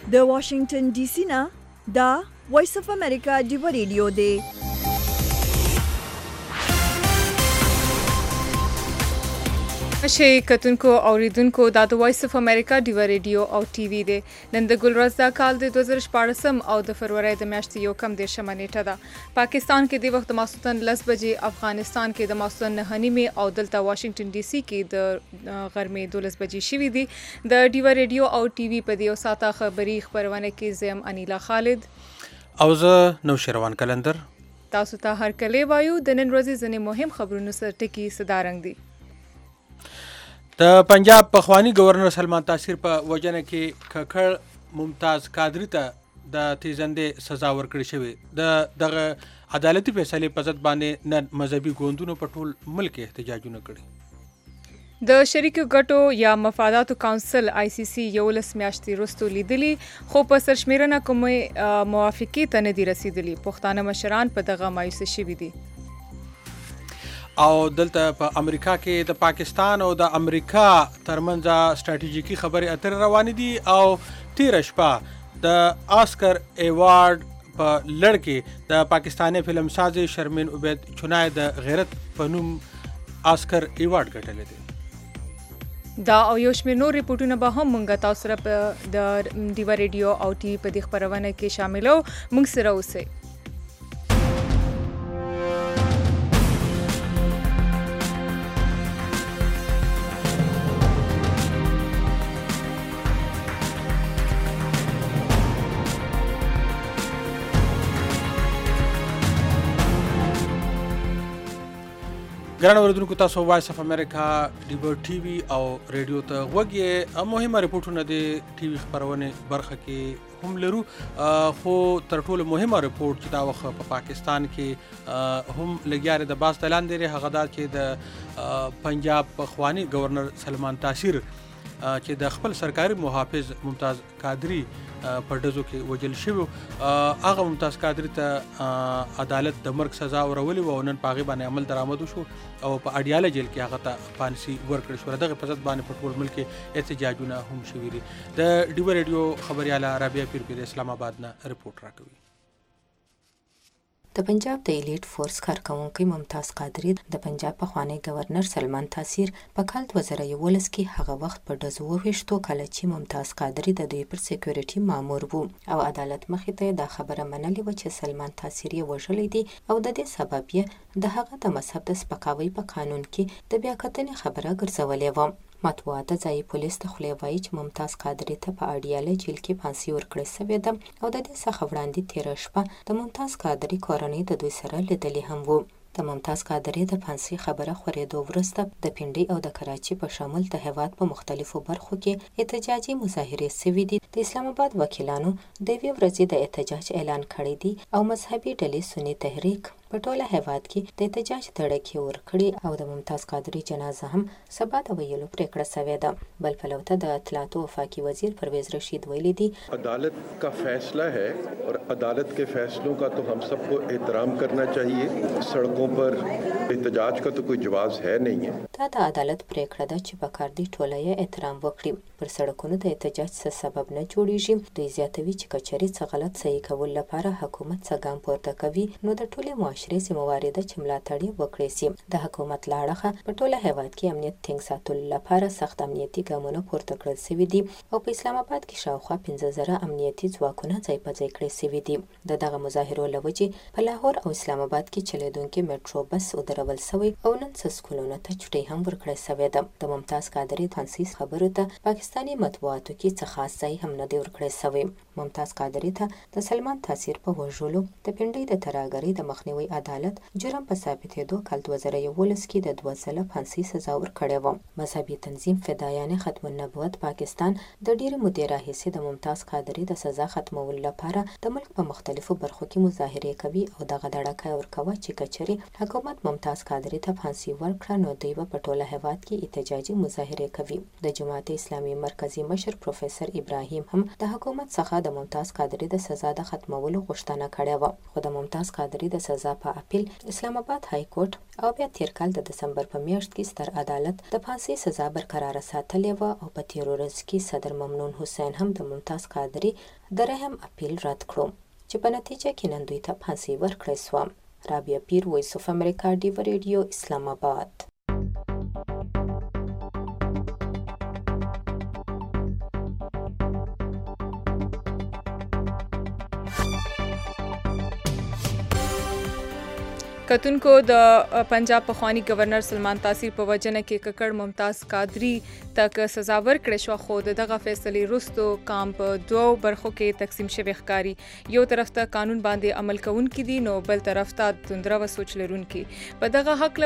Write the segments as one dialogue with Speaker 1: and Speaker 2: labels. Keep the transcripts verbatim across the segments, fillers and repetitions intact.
Speaker 1: د واشنگټن ډي سي نه دا وایس اف امریکا ډیو ریډیو دی.
Speaker 2: شي کتونکو اوریدونکو دا د وایس اف امریکا ډیو ریډیو او ټي وي دی. نن د ګلورز دا کال د دوه زره شپاړسم او د فروری د میاشتې یو کم دیرشمه نیټه ده. پاکستان کې د وخت ماسوتن لس بجې، افغانستان کې د ماسوتن نهه نیمې او دلته واشنگټن ډي سي کې د غرمې دولس بجې شوي دي. د ډیو ریډیو او ټي وي په دې ساته خبري خبرونه کې زم انیلا خالد
Speaker 3: او زه نوشروان کلندر
Speaker 2: تاسو ته هر کله وایو د نن ورځې ځینې مهم خبرونو سره ټکی صدارنګ دي.
Speaker 3: د پنجاب پخوانی گورنر سلمان تاثیر په وجنه کې ککړ ممتاز قادری ته د تیزندې سزا ورکړې شوې. د دغه عدالتي فیصلې په ضد باندې نن مذهبي ګوندونو په ټول ملک احتجاجونه کړي.
Speaker 2: د شریکو ګټو یا مفاداتو کونسل آی سی سی یولس میاشتې وروسته لیدلی خو په سرشمیرنه کومې موافقې ته نه دي رسیدلي. پښتانه مشران په دغه مایوسه شوي دي.
Speaker 3: او دلته په امریکا کې د پاکستان او د امریکا ترمنځ ستراتیژیکي خبرې اترې روانې دي او تیره شپه د آسکر ایوارډ په لړ کې د پاکستاني فلم ساز شرمین عبید چنای د غیرت په نوم آسکر ایوارډ ګټلی دی.
Speaker 2: دا او یو شمېر نور ریپورټونه به هم مونږ تاسو سره په د ډیو ریډیو او ټي وي په دې خپرونه کې شاملو. مونږ سره اوسئ.
Speaker 3: ګران اوریدونکو تاسو وایس اف امریکا ډیو ټي وي او ریډیو ته غوږ یې. مهمه ریپورټونه د ټي وي خبرونې برخه کې هم لرو، خو تر ټولو مهمه ریپورټ چې دا وخت په پاکستان کې هم لګیاره د باز اعلان دی هغه دا چې د پنجاب پخوانی گورنر سلمان تاثیر چې د خپل سرکاري محافظ ممتاز قادری په ډزو کې وجل شوی، هغه ممتاز قادری ته عدالت د مرګ سزا ورولې و او نن په هغې باندې عمل درآمد وشو او په اډیاله جیل کې هغه ته پانسي ورکړل شوه. دغه په ضد باندې په ټول ملک کې احتجاجونه هم شوي دي. د ډیو ریډیو خبریاله رابعه پیرپیر اسلام آباد نه رپورټ راکوي.
Speaker 4: د پنجاب د ایلیټ فورس کارکونکي ممتاز قادری د پنجاب پخوانی گورنر سلمان تاثیر په کال دوه زره یولس کې هغه وخت په ډزو وویشتو کله چې ممتاز قادری د دوی پر سکیورټي مامور وو او عدالت مخې ته دا خبره منلې وه چې سلمان تاثیر یې وژلی دی او د دې سبب یې د هغه د مذهب د سپکاوي په قانون کې د بیاکتنې خبره ګرځولې وه. مطبوعات ځایي پولیس ته خولې وایي چې ممتاز قادری ته په اډیاله جیل کې پانسي ورکړې سوې ده او د دې څخه وړاندې تېره شپه د ممتاز قادری کورنۍ د دوی سره لیدلې هم وو. د ممتاز قادری د پانسي خبره خورېدو وروسته د پنډۍ او د کراچۍ په شامل د هېواد په مختلفو برخو کې احتجاجي مظاهرې سوي دي. د اسلام آباد وکیلانو د یوې ورځې د احتجاج اعلان کړی دی او مذهبي ډلې سني تحریک په ټوله هېواد کې د احتجاج دړکې ورکړي او د ممتاز قادری جنازه هم سبا د ویلو پرېکړه سوې ده. بل پلو ته د اطلاعاتو وفاقي وزیر پرویز رشید ویلي دي
Speaker 5: عدالت کا فیصلہ ہے اور عدالت کے فیصلوں کا تو ہم سب کو احترام کرنا چاہیے. سڑکوں پر احتجاج کا تو کوئی جواز ہے نہیں ہے.
Speaker 4: دا د عدالت پرېکړه ده چې پکار دی ټوله یې احترام وکړي. پر سړکونو د احتجاج څه سبب نه جوړیږي. دوی زیاتوي چې کچري څه غلط صحیح کول لپاره حکومت څه ګام پورته کوي نو د ټولې معاشرې ذمهواري ده چې ملاتړ یې وکړی سي. د حکومت له اړخه په ټوله هېواد کې امنیت ټینګ ساتلو لپاره سخت امنیتي ګامونه پورته کړل سوي دي او په اسلام آباد کې شاوخوا پنځه زره امنیتي ځواکونه ځای په ځای کړی سوي دي. د دغه مظاهرو له وجې په لاهور او اسلام آباد کې چلیدونکي میټرو بس ودرول سوی او نن څه سکولونو ته چوټۍ هم ورکړی سوې ده. د ممتاز قادری پانسي خبرو ته پاکستاني مطبوعاتو کې څه خاص ځای هم نه دی ورکړی سوی. ممتاز قادری ته د سلمان تاثیر په وژلو د پنډۍ د ترهګرۍ د مخنیوي عدالت جرم په ثابتېدو کال دوه زره یولس کې د دوه ځله پانسي سزا ورکړې وه. مذهبي تنظیم فدایان ختم النبوت پاکستان د ډېرې مودې راهیسې د ممتاز قادری د سزا ختمولو لپاره د ملک په مختلفو برخو کې مظاهرې کوي او دغه دړکه ورکوه چې کچرې حکومت ممتاز قادری ته پانسي ورکړه نو دوی به په ټوله هېواد کې احتجاجي مظاهرې کوي. د جماعت اسلامي مرکزي مشر پروفیسر ابراهیم هم د حکومت څخه د ممتاز قادری د سزا د ختمولو غوښتنه کړې وه خو د ممتاز قادری د سزا په اپیل اسلام آباد های کورټ او بیا تیر کال د دسمبر په میاشت کې ستر عدالت د پھانسي سزا برقرار ساتلې و او په تیرو ورځ کې صدر ممنون حسین هم د ممتاز قادری د رحم اپیل رد کړو چې په نتیجه کې نن دوی ته پھانسي ورکړې شوه. رابعه پیر، وایس اف امریکا، ډیو ریډیو، اسلام آباد.
Speaker 2: کتونکو د پنجاب پخوانی گورنر سلمان تاثیر په وجنه کې ککړ ممتاز قادری تک سزا ورکړې شو، خو دغه فیصلې وروسته کام په دوو برخو کې تقسیم شوی ښکاري. یو طرف ته قانون باندې عمل کوونکي دي، نو بل طرف ته توندره و سوچ لرونکي. په دغه حق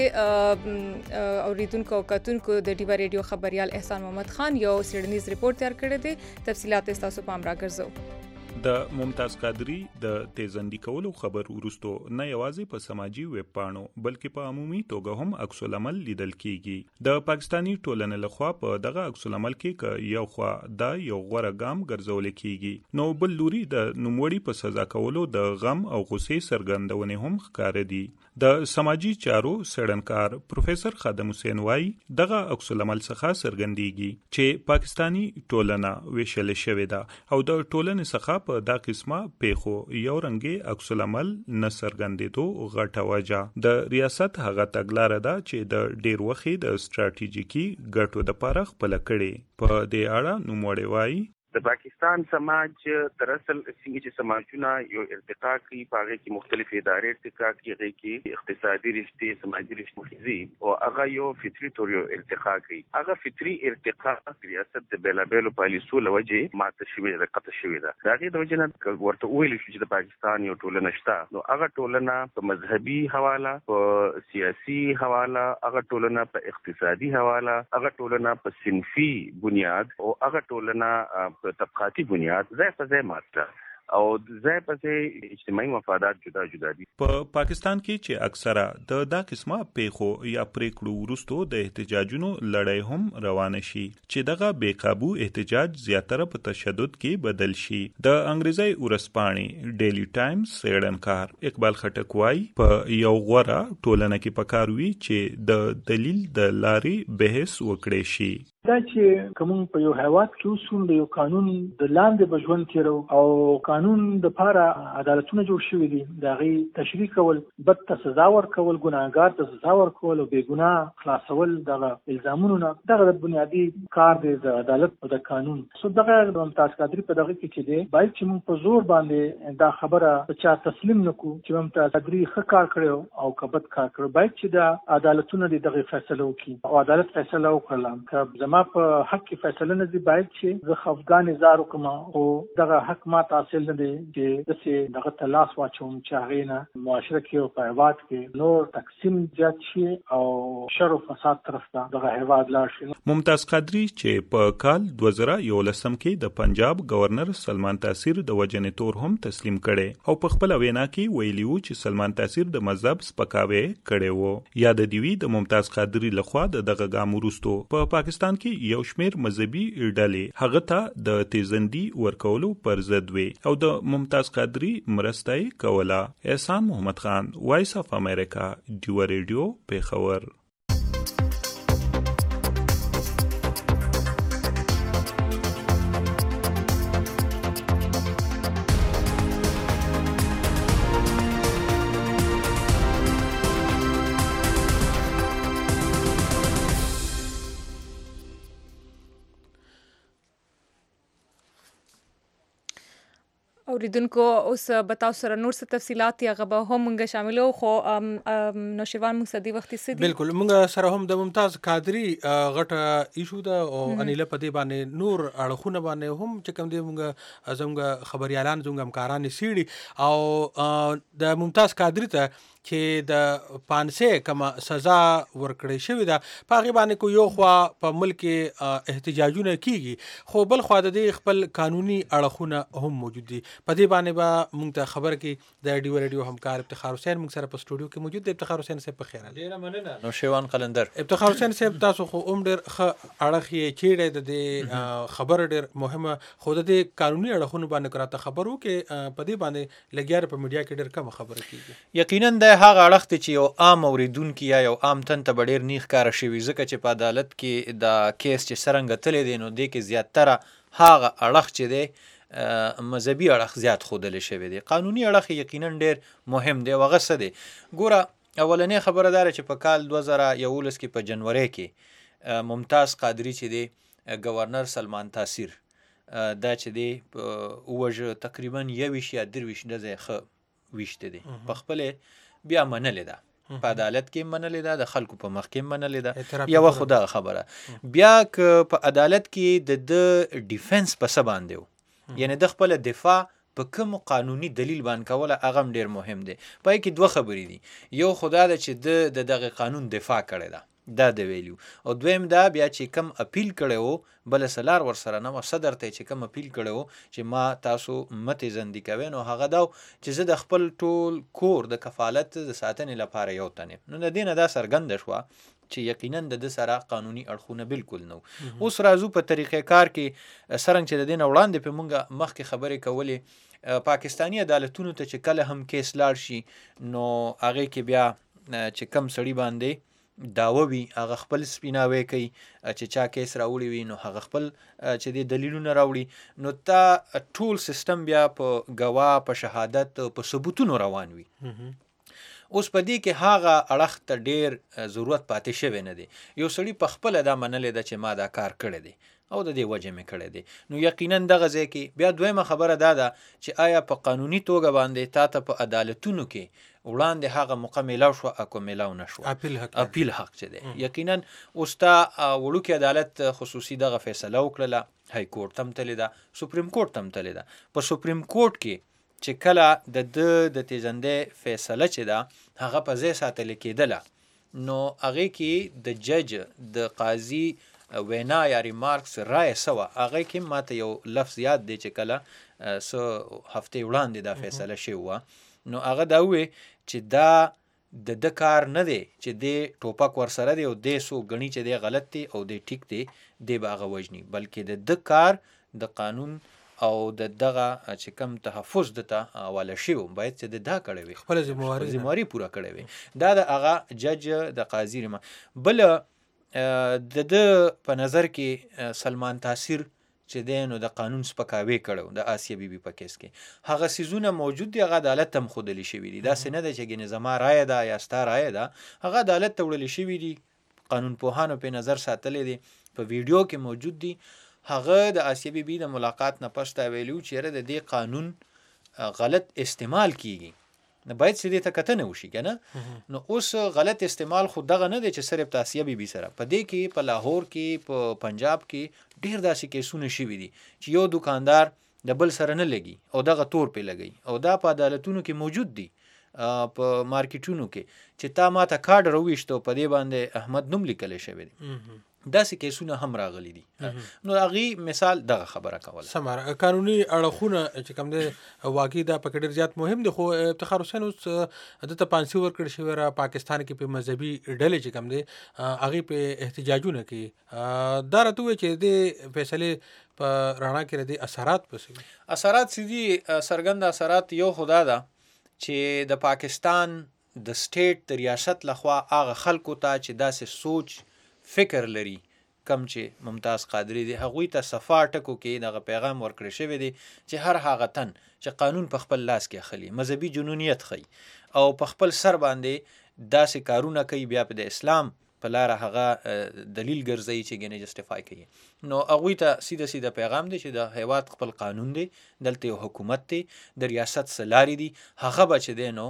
Speaker 2: باندې اوریدونکو او کتونکو د ډیوا ریډیو خبريال احسان محمد خان یو سیډنیز ریپورت تیار کړی دی. تفصیلات تاسو پام راګرځو.
Speaker 6: د ممتاز قادری د تیزندي کولو خبر ورستو نه یوازې په سماجی ویب پاڼو بلکې په عمومي توګه هم عکس العمل لیدل کیږي. د پاکستانی ټولنې لخوا په دغه عکس العمل کې ک یو خوا دا یو غوړه ګام ګرځول کیږي، نو بل لوري د نوموړي په سزا کولو د غم او غصې سرګندونه هم ښکار دي. د سماجی چارو سړنکار پروفیسور خادم حسین وای دغه عکس العمل څخه سرګندېږي چې پاکستانی ټولنه ویشل شوې ده او د ټولنې څخه په دا قسمه پیخو یو رنګي عکس العمل نه سرګندېدو غټه وجه د ریاست هغه تګلاره ده چې د ډیر وخت د ستراتیژیکي ګټو د پاره خپل کړي. په دې اړه نوموړی وای
Speaker 7: د پاکستان سماج در اصل څنګه چې سماجونه یو ارتقا کوي، پاره کې مختلف ادارې ارتقا کوي، کې اقتصادي رشتې، سماجي رشتې او هغه یو فطري تور یو ارتقا کوي. هغه فطري ارتقا ریاست د بیلابېلو پالیسو لوجه ماته شوی ده، قطع شوی ده. دا غي د وجه نه ورته ویل شو چې د پاکستان یو ټولنه شته، نو هغه ټولنه په مذهبي حواله، په سیاسي حواله، هغه ټولنه په اقتصادي حواله، هغه ټولنه په صنفي بنیاد او هغه ټولنه په طبقاتي بنیاد ځای په ځای ماته او ځای په ځای اجتماعي مفادات جدا جدا دي.
Speaker 6: په پاکستان کې چې اکثره د دا قسمه پیخو یا پریکړو وروستو د احتجاجونو لړۍ هم روانه شي چې دغه بے قابو احتجاج زیاتره په تشدد کې بدل شي. د انګریزي ورځپاڼې ډیلی ټایمز سیډنکار اقبال خټک وای په یو غوړه ټولنه کې پکاروي چې د دلیل د لارې بحث وکړي شي.
Speaker 8: دا چې کوم په یو هیواد کې اوسوم د یو قانون د لاندې بجوان کېرو او قانون د پاره عدالتونه جوړ شوی دي، دا غي تشریح کول، بد ته سزا ورکول، ګناهګار ته سزا ورکول او بے ګناه خلاصول، دغه الزامونه دغه بنیادی کار دی د عدالت او د قانون. سو دغه ممتاز قادری په دغه کې چې دی باید چې موږ په زور باندې دا خبره چا تسلیم نکو چې ممتاز قادری ښه کار کړو او کبد کار کړو. باید چې د عدالتونه دغه فیصله وکړي او عدالت فیصله وکړي. ما په حق کې فیصله نه دی باید چې زه افغان زارو کوم او دغه حق ما تحصیل نه دی چې دسه دغه تلاش واچوم چې هغه نه معاشره کې او په هیواد کې نور تقسیم زیات شي او شر او فساد طرف ته دغه هیواد لاړ شي.
Speaker 6: ممتاز قادری چې په کال دوه زره یولسم کې د پنجاب گورنر سلمان تاثیر د وجنې تور هم تسلیم کړي او په خپل وینا کې ویلیو چې سلمان تاثیر د مذهب سپکاوی کړي وو. یاد دی وی د ممتاز قادری لخوا دغه ګام وروستو په پاکستان کې یو شمیر مذهبي ډلې هغه ته د تیزندي ورکولو پر ضد وي او د ممتاز قادری مرستای کوله. احسان محمد خان، وایس اف امریکا، ډیوا ریډیو، پیښور.
Speaker 2: اوریدونکو اوس بتاو سره نور څه تفصيلات یا غبه هم موږ شاملو، خو نوشیوان موږ سدي وخت سدي
Speaker 3: بالکل موږ سره هم د ممتاز قادری غټه ایشو ده او انیله پدې باندې نور اړخونه باندې هم چې کوم دی موږ زموږ خبريالان زموږ همکاران سیړي او د ممتاز قادری ته چې د پانسې کومه سزا ورکړې شوې ده په هغې باندې کو یو خوا په ملک احتجاجونه کیږي خو بل خوا د دې خپل قانوني اړخونه هم موجود دي. په دې باندې به موږ ته خبر کې د ډیو ریډیو همکار افتخار حسین موږ سره په سټوډیو کې موجود دی. افتخار حسین صاحب په خیر راغلی.
Speaker 9: ډیره مننه نوشیروان قلندر.
Speaker 3: افتخار حسین صاحب تاسو خو هم ډېر ښه اړخ یې چیړی د دې خبره ډېر مهمه خو د دې قانوني اړخونو باندې راته خبر وو کې په دې باندې لګیا په میډیا کې ډېر کمه خبره کېږي.
Speaker 9: یقینا د هغه اړخ دی چې یو عام اوریدونکي یا یو عام تن ته به ډېر نیغ ښکاره شوي ځکه چې په عدالت کې د کیس چې څرنګه تللی دی نو دې کې زیاتره هغه اړخ چې دی مذهبي اړخ زیات ښودلی شوی دی. قانوني اړخ یقینا ډېر مهم دی او هغه څه دی. ګوره اولنۍ خبره داره چې په کال دوه زره یولس کې په جنورۍ کې ممتاز قادري چې دی ګورنر سلمان تاثیر دا چې دی ووژه تقریبا یویشت یا درویشت ډزې ښه ویشته دی په خپلې بیا منلې ده په عدالت کې منلې ده د خلکو په مخ کې منلې ده یوه خو دغه خبره بیا که په عدالت کې د د ډیفنس په څه باندې و یعنې د خپله دفاع په کوم قانوني دلیل باندې کوله هغه هم ډېر مهم دی. په کې دوه خبرې دي یو خو دا ده چې د دغه قانون دفاع کړې ده دا د ویلیو او دویم دا بیا چې کم اپیل کړی و بله سلار ورسره نه وه صدر ته چې کم اپیل کړی و چې ما تاسو متې زندي کوئ نو هغه دا چې زه د خپل ټول کور د کفالت د ساتنې لپاره یو تن یم. نو د دې نه دا څرګنده شوه چې یقینا د ده سره قانوني اړخونه بالکل نه وو. اوس راځو په طریقې کار کې څرنګه چې د دې نه وړاندې پې مونږ مخکې خبرې کولې پاکستاني عدالتونو ته چې کله هم کیس لاړ شي نو هغې کې بیا چې کم سړي باندې دعوه وي هغه خپل سپیناوی کوي چې چا کیس راوړی وي نو هغه خپل چې د دلیلونه راوړي نو تا ټول سیستم بیا په ګواه په شهادت په ثبوتونو روان وي. اوس په دې کې هغه اړخ ته ډېر ضرورت پاتې شوی نه دی. یو سړي په خپله دا منلې ده چې ما دا کار کړی دی او د دې وجه مې کړی دی. نو یقینا دغه ځای کې بیا دویمه خبره دا ده چې آیا په قانوني توګه باندې تا ته په عدالتونو کې وړاندې هغه موقع میلاو شوه اکو میلاو نه شوه
Speaker 3: اپیل حق
Speaker 9: اپیل حق چې دی یقینا اوس تا وړوکي عدالت خصوصي دغه فیصله وکړله های کورټ هم تللی ده سپریم کورټ هم تللی ده. په سپریم کورټ کې چې کله د ده د تیزندۍ فیصله چې ده هغه په ځای ساتلې کېدله نو هغې کې د جج د قاضي وینا یا ریمارکس رایه څه وه هغې کې ماته یو لفظ یاد دی چې کله څه هفتې وړاندې دا فیصله شوې وه نو هغه دا ووې چې دا د ده کار نه دی چې دی ټوپک ورسره دی او دی څوک ګڼي چې دی غلط دی او دی ټیک دی دی به هغه وژني بلکې د ده کار د قانون او د دغه چې کم تحفظ دته حواله شوی باید چې د دا کړی وي
Speaker 3: خپله ذمهواري
Speaker 9: پوره کړی وي دا د هغه جج د قاضي رما. بله د ده په نظر کې سلمان تاثیر چې دی نو د قانون سپکاوی کړی د آسیه بی بی په کیس کې هغه څیزونه موجود دي هغه عدالت ته هم ښودلي شوي دي. داسې نه ده چې ګنې زما رایه ده یا ستا رایه ده هغه عدالت ته وړلي شوي دي قانون پوهانو پې نظر ساتلی دی په ویډیو کې موجود دي. هغه د آسیه بی بی د ملاقات نه پس تا ویلي و چې یاره د دې قانون غلط استعمال کیږي نه باید چې دې ته کتنه وشي که نه نو اوس غلط استعمال خو دغه نه دی چې صرف د آسیه بی بی سره په دې کې په لاهور کې په پنجاب کې ډېر داسې کیسونه شوي دي چې یو دکاندار د بل سره نه لګي او دغه تور پې لګي او دا په عدالتونو کې موجود دي په مارکیټونو کې چې تا ما ته کارډ راوویشته په دې باندې احمد نوم لیکلی شوی دی داسې کیسونه هم راغلي دي. نو هغې مثال دغه خبره کوله.
Speaker 3: سماره قانوني اړخونه چې کوم دی واقعي دا پکې ډېر زیات مهم دي خو افتخار حسین اوس ده ته پانسي ورکړل شوې وه پاکستان کې په مذهبي ډلې چې کوم دی هغې په احتجاجونه کوي دا راته ووایي چې د فیصلې په رڼا کې د دې اثرات به څه وي؟
Speaker 9: اثرات څه دي څرګند اثرات یو خو دا ده چې د پاکستان د سټیټ د ریاست لخوا هغه خلکو ته چې داسې سوچ فکر لري کم چې ممتاز قادری دی هغوی ته صفا ټکو کې دغه پیغام ورکړی شوی دی چې هر هغه تن چې قانون په خپل لاس کې اخلي مذهبي جنونیت ښیي او په خپل سر باندې داسې کارونه کوي بیا په د اسلام په لاره هغه دلیل ګرځوي چې ګنې جسټیفای کوي نو هغوی ته سیده سیده پیغام دی چې د هیواد خپل قانون دی دلته یو حکومت دی د ریاست څه لارې دي هغه به چې دی نو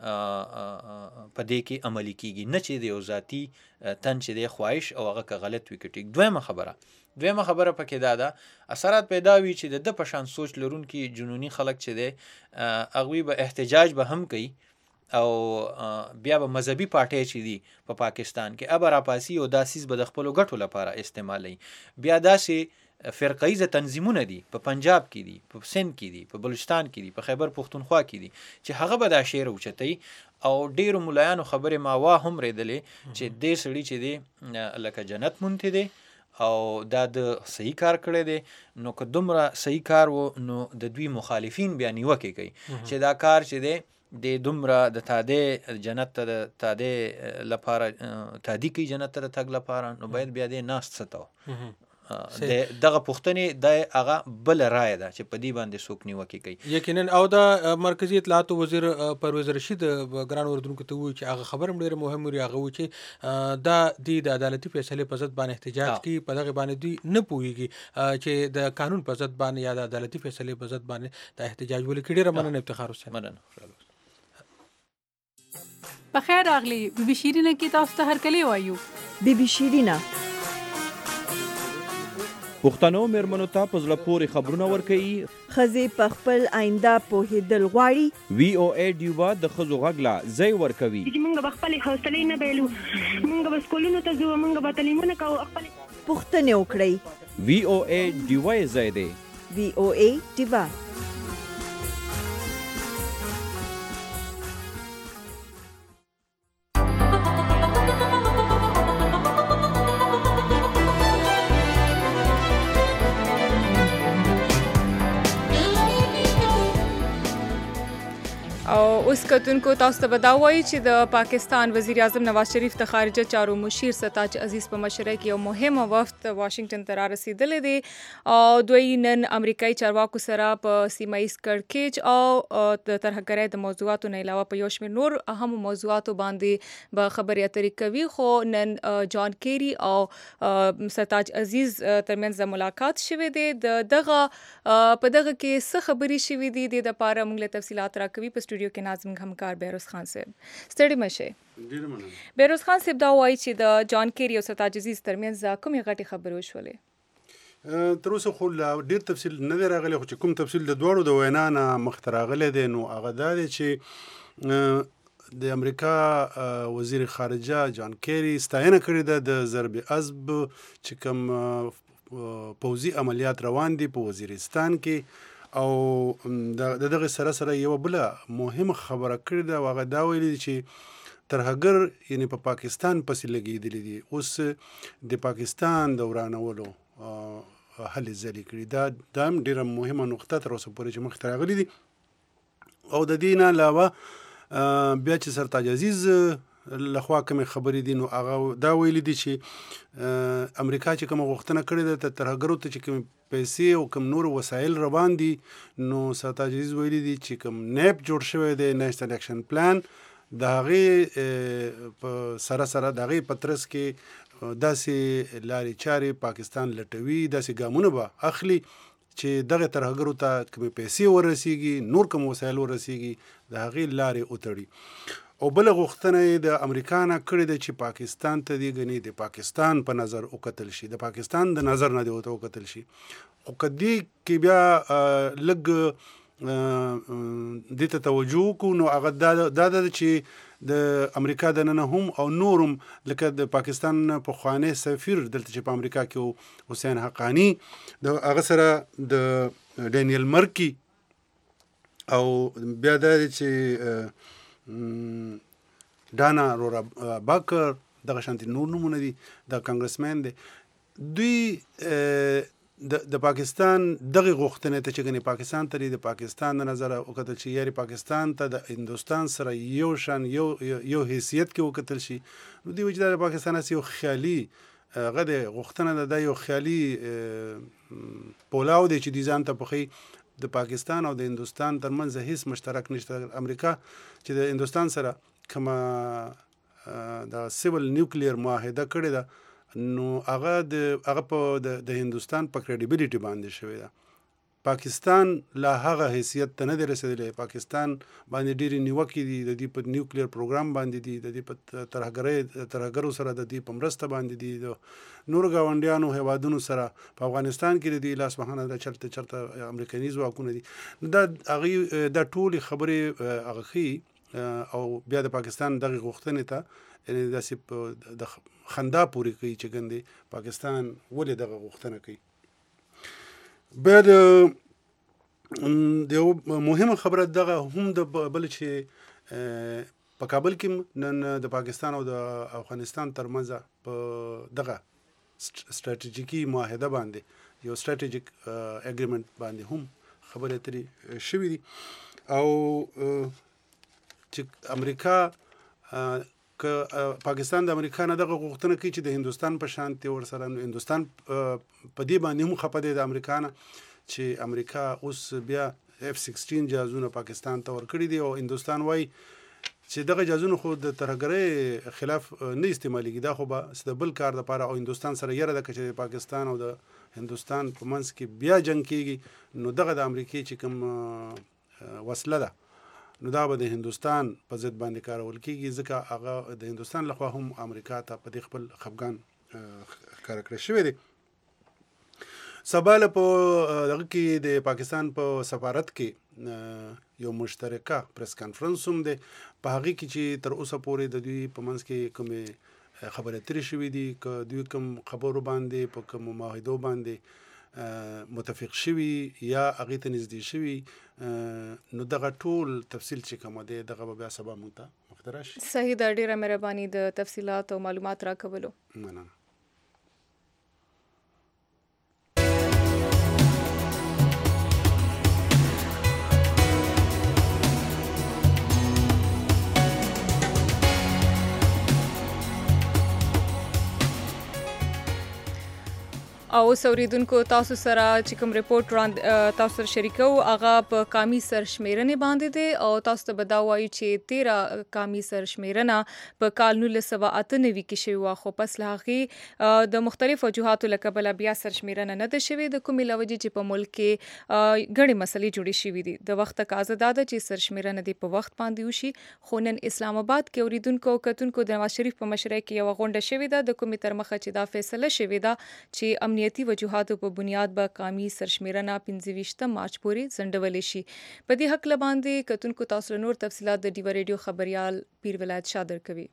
Speaker 9: په دې کې عملي کیږي نه چې د یو ذاتي تن چې دی خواهش او هغه که غلط وي که ټیک. دویمه خبره دویمه خبره پکې دا ده اثرات پیدا وي چې د ده په شان سوچ لرونکي جنوني خلک چې دی هغوی به احتجاج به هم کوي او بیا به مذهبي پارټۍ چې دي په پا پاکستان کې اب راپاسي او دا سیس به د خپلو ګټو لپاره استعمالوي. بیا داسې فرقهیزه تنظیمونه دي په پنجاب کې دي، په سند کې دي، په بلوچستان کې دي، په خیبر پښتونخوا کې دي چې هغه به دا شعر اوچتوي. او ډیرو ملایانو خبرې ما وا هم ریدلې چې دې سړي چې دی لکه جنت مونتی دی او دا د صحیح کار کړی دی. نو که دومره صحیح کار و نو د دوی مخالفین بیا نیوکې کوي چې دا کار چې دی د دومره د تادې جنت ته د تادې لپاره تادی کوي جنت ته د تګ لپاره، نو باید بیا دې ناست ستو دغه پوښتنې د هغه بل رائے ده چې په دې باندې څوک نیوکې کوي.
Speaker 3: یقینا او د مرکزی اطلاعات وزیر پرویز رشید ګران اردوونکو ته وایي چې هغه خبر هم ډېره مهم وي، هغه وایي چې دا د عدالتي فیصلې په ضد باندې احتجاج کوي، په دغه باندې دوی نه پوهیږي چې د قانون په ضد باندې یا د عدالتي فیصلې په ضد باندې د احتجاج ولې کړي. ډېره مننه افتخار حسین.
Speaker 9: مننه.
Speaker 10: بخیر راغلی بی بی شیرینه کې تاسو ته هرکلی وایو.
Speaker 1: بی بی شیرینه
Speaker 11: پښتنو مېرمنو ته په زړه پورې خبرونه ورکوي.
Speaker 1: ښځې په خپل آینده پوهېدل غواړي.
Speaker 11: وی او ای ډیوبا د ښځو غږ لا ځای ورکوي.
Speaker 12: چې موږ به خپلې حوصلې نه بایلو، موږ به سکولونو ته ځو، موږ به تعلیمونه کوو، خپلې
Speaker 1: پوښتنې وکړئ.
Speaker 11: وی او ای ډیوا یې ځای دی.
Speaker 1: وی او ای ډیوا.
Speaker 2: او اوس کتونکو تاسو ته به دا وایي چې د پاکستان وزیر اعظم نواز شریف د خارجه چارو مشیر ستاج عزیز په مشرۍ کې یو مهمه وفد واشنگټن ته را رسیدلی دی او دوی نن امریکایي چارواکو سره په سیمه ایز کړکېچ او د ترهګرۍ د موضوعاتو نه علاوه په یو شمېر نور اهمو موضوعاتو باندې به خبرې اترې کوي. خو نن جان کیری او ستاج عزیز ترمنځ د ملاقات شوی دی. د دغه په دغه کې څه خبرې شوي دي د دپاره موږ له تفصیلات راکوي په سټوډیو کې ناظم همکار بیروز خان صاحب. ستړي مشه. بیروز خان صاحب دا وایي چې د جان کیری او ستاج عزیز ترمنځ کومې غټې خبرې وشولې؟
Speaker 13: تر اوسه خو ډېر تفصیل نه دی راغلی، خو چې کوم تفصیل د دواړو د وینا نه مخته راغلی دی نو هغه دا دی چې د امریکا وزیر خارجه جان کیری ستاینه کړې ده د ضرب عضب چې کوم پوځي عملیات روان دي په وزیرستان کې، او د دغه سره سره یو بل مهمه خبره کړې ده، هغه دا ویلي چې ترهګر یعنی په پاکستان پسې لګېدلی دي، اوس د پاکستان د ورانولو هلې ځلې کړي. دا دا هم ډېره مهمه نقطه تر اوسه پورې چې مخکې راغلي دي. او د دې نه علاوه بیا چې سرتاج عزیز لخوا کومې خبرې دي نو هغه دا ویلي دي چې امریکا چې کومه غوښتنه کړې ده ترهګرو ته چې کومې پیسې او کوم نور وسایل روان دي نو سرتاج عزیز ویلي دي چې کوم نیپ جوړ شوی دی نیشنل اکشن پلان د هغې په سره سره د هغې په ترڅ کې داسې لارې چارې پاکستان لټوي، داسې ګامونه به اخلي چې دغه ترهګرو ته کومې پیسې ورسیږي، نور کوم وسایل ورسیږي، د هغې لارې وتړي. او بل غوښتنه یې د امریکا نه کړې ده چې پاکستان ته دې ګنې د پاکستان په نظر وکتل شي، د پاکستان د نظر نه دې ورته وکتل شي. خو که دې کې بیا لږ دې ته توجه وکړو نو هغه دا ده چې د امریکا د ننه هم او نورم لکه د پاکستان پخوانی سفیر دلته چې په امریکا کې حسین حقانی د هغه سره د ډینیل مرکی او بیا دا چې ډانا رورا باکر دغه شانتي نور نمونه دي د کانګرسمن دي دوی د د پاکستان دغه غوښتنه ته چې غني پاکستان ته د پاکستان د نظر او کتل شي یاري پاکستان ته د هندستان سره یو شان یو یو حیثیت کې وکتل شي نو دی وجه د پاکستان سره یو خیالي غده غوښتنه د یو خیالي پولاو دی چې دي ځان ته پخې د پاکستان او د هندستان ترمنځ هیڅ مشترک نشته. امریکا چې د هندستان سره کومه د سیول نیوکلیر معاهده کړې ده نو هغه د هغه په د هندستان په کریډیبیلیټي باندې شوی ده. پاکستان لا هغه حیثیت ته نه دی رسېدلی. پاکستان باندې ډېرې نیوکې دي د دې په نیوکلیر پروګرام باندې دي، د دې په ترهګرۍ ترهګرو سره د دې په مرسته باندې دي، د نورو ګاونډیانو هیوادونو سره په افغانستان کې د دې لاس وهنه د چرته چرته امریکایي ځواکونه دي. دا هغې دا ټولې خبرې هغه ښیي او بیا د پاکستان دغه غوښتنې ته یعنی داسې د خندا پورې کوي چې ګندې پاکستان ولې دغه غوښتنه کوي. بیا د یو مهمه خبره دغه هم د بل چې په کابل کې نن د پاکستان او د افغانستان ترمنځ په دغه ستراتیژیکي معاهده باندې یو ستراتیژیک اګریمنټ باندې هم خبرې اترې شوي دي او چې امریکا که پاکستان د امریکا نه دغه غوښتنه کوي چې د هندوستان په شانتي ورسره هندوستان په دې باندې هم خپه دی د امریکا نه چې امریکا اوس بیا اف سیکسټین جهازونه پاکستان ته ورکړي دي او هندوستان وایي چې دغه جهازونه خو د ترهګرۍ خلاف نه استعمالیږي، دا خو به د بل کار دپاره او هندوستان سره یره ده که چې پاکستان او د هندوستان په منځ کې بیا جنګ کېږي نو دغه د امریکې چې کوم وسله ده نو دا به د هندوستان په ضد باندې کارول کېږي ځکه هغه د هندوستان لخوا هم امریکا ته په دې خپل خفګان ښکاره کړی شوی دی. سباله په دغه کې د پاکستان په سفارت کې یو مشترکه پریس کانفرنس هم دی په هغې کې چې تر اوسه پورې د دوی په منځ کې کومې خبرې اترې شوي دي که دوی کوم خبرو باندې په کومو معاهدو باندې متفق شوي یا هغې ته نږدې شوي نو دغه ټول تفصیل چې کومه دی دغه به بیا سبا موږ ته مخته راشي.
Speaker 2: صحیح ده، ډېره مهرباني د تفصیلات او معلومات راکولو.
Speaker 13: مننه.
Speaker 2: او اوریدونکو تاسو سره چې کوم ریپورت تاسو سره شریکو هغه په کامی سرشمیرنې باندې دی او تاسو ته به دا وایي چې تیرہ کامی سرشمیرنه په کال نولس سوه اته نوي کې شوې وه خو پس له هغې د مختلفو وجوهاتو له کبله بیا سرشمیرنه نه ده شوې د کومې له وجې چې په ملک کې ګڼې مسلې جوړې شوي دي. د وخت تقاضا دا ده چې سرشمیرنه دې په وخت باندې وشي خو نن اسلام آباد کې اوریدونکو او کتونکو د نواز شریف په مشرۍ کې یوه غونډه شوې ده د کومې تر مخه چې دا فیصله شوې ده چې امنیت وجوهاتو په بنیاد به قامي سرشمیرنه پنځه ویشتم مارچ پورې ځنډولی شي. په دې هکله باندې کتونکو تاسو له نور تفصیلات د ډیوه ریډیو خبریال پیر ولایت شاه درکوي.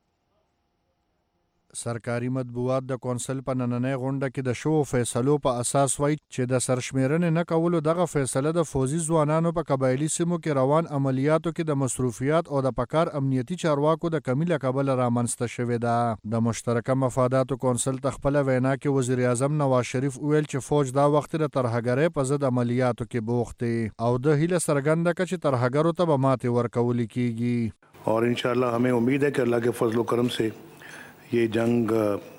Speaker 14: سرکاري مطبوعات د کونسل په نننۍ غونډه کې د شوو فیصلو په اساس وایي چې د سرشمیرنې نه کولو دغه فیصله د فوزي ځوانانو په قبایلي سیمو کې روان عملیاتو کې د مصروفیات او د پکار امنیتي چارواکو د کمی له کبله رامنځته شوې ده. د مشترکه مفاداتو کونسل ته خپله وینا کې وزیر اعظم نواز شریف وویل چې فوج دا وخت د ترهګرۍ په ضد عملیاتو کې بوخت دی او د هیله څرګنده کړه چې ترهګرو ته به ماتې ورکول کیږي
Speaker 15: اور انشاءاللہ हमें उम्मीद है कि अल्लाह के फजल करम से ये जंग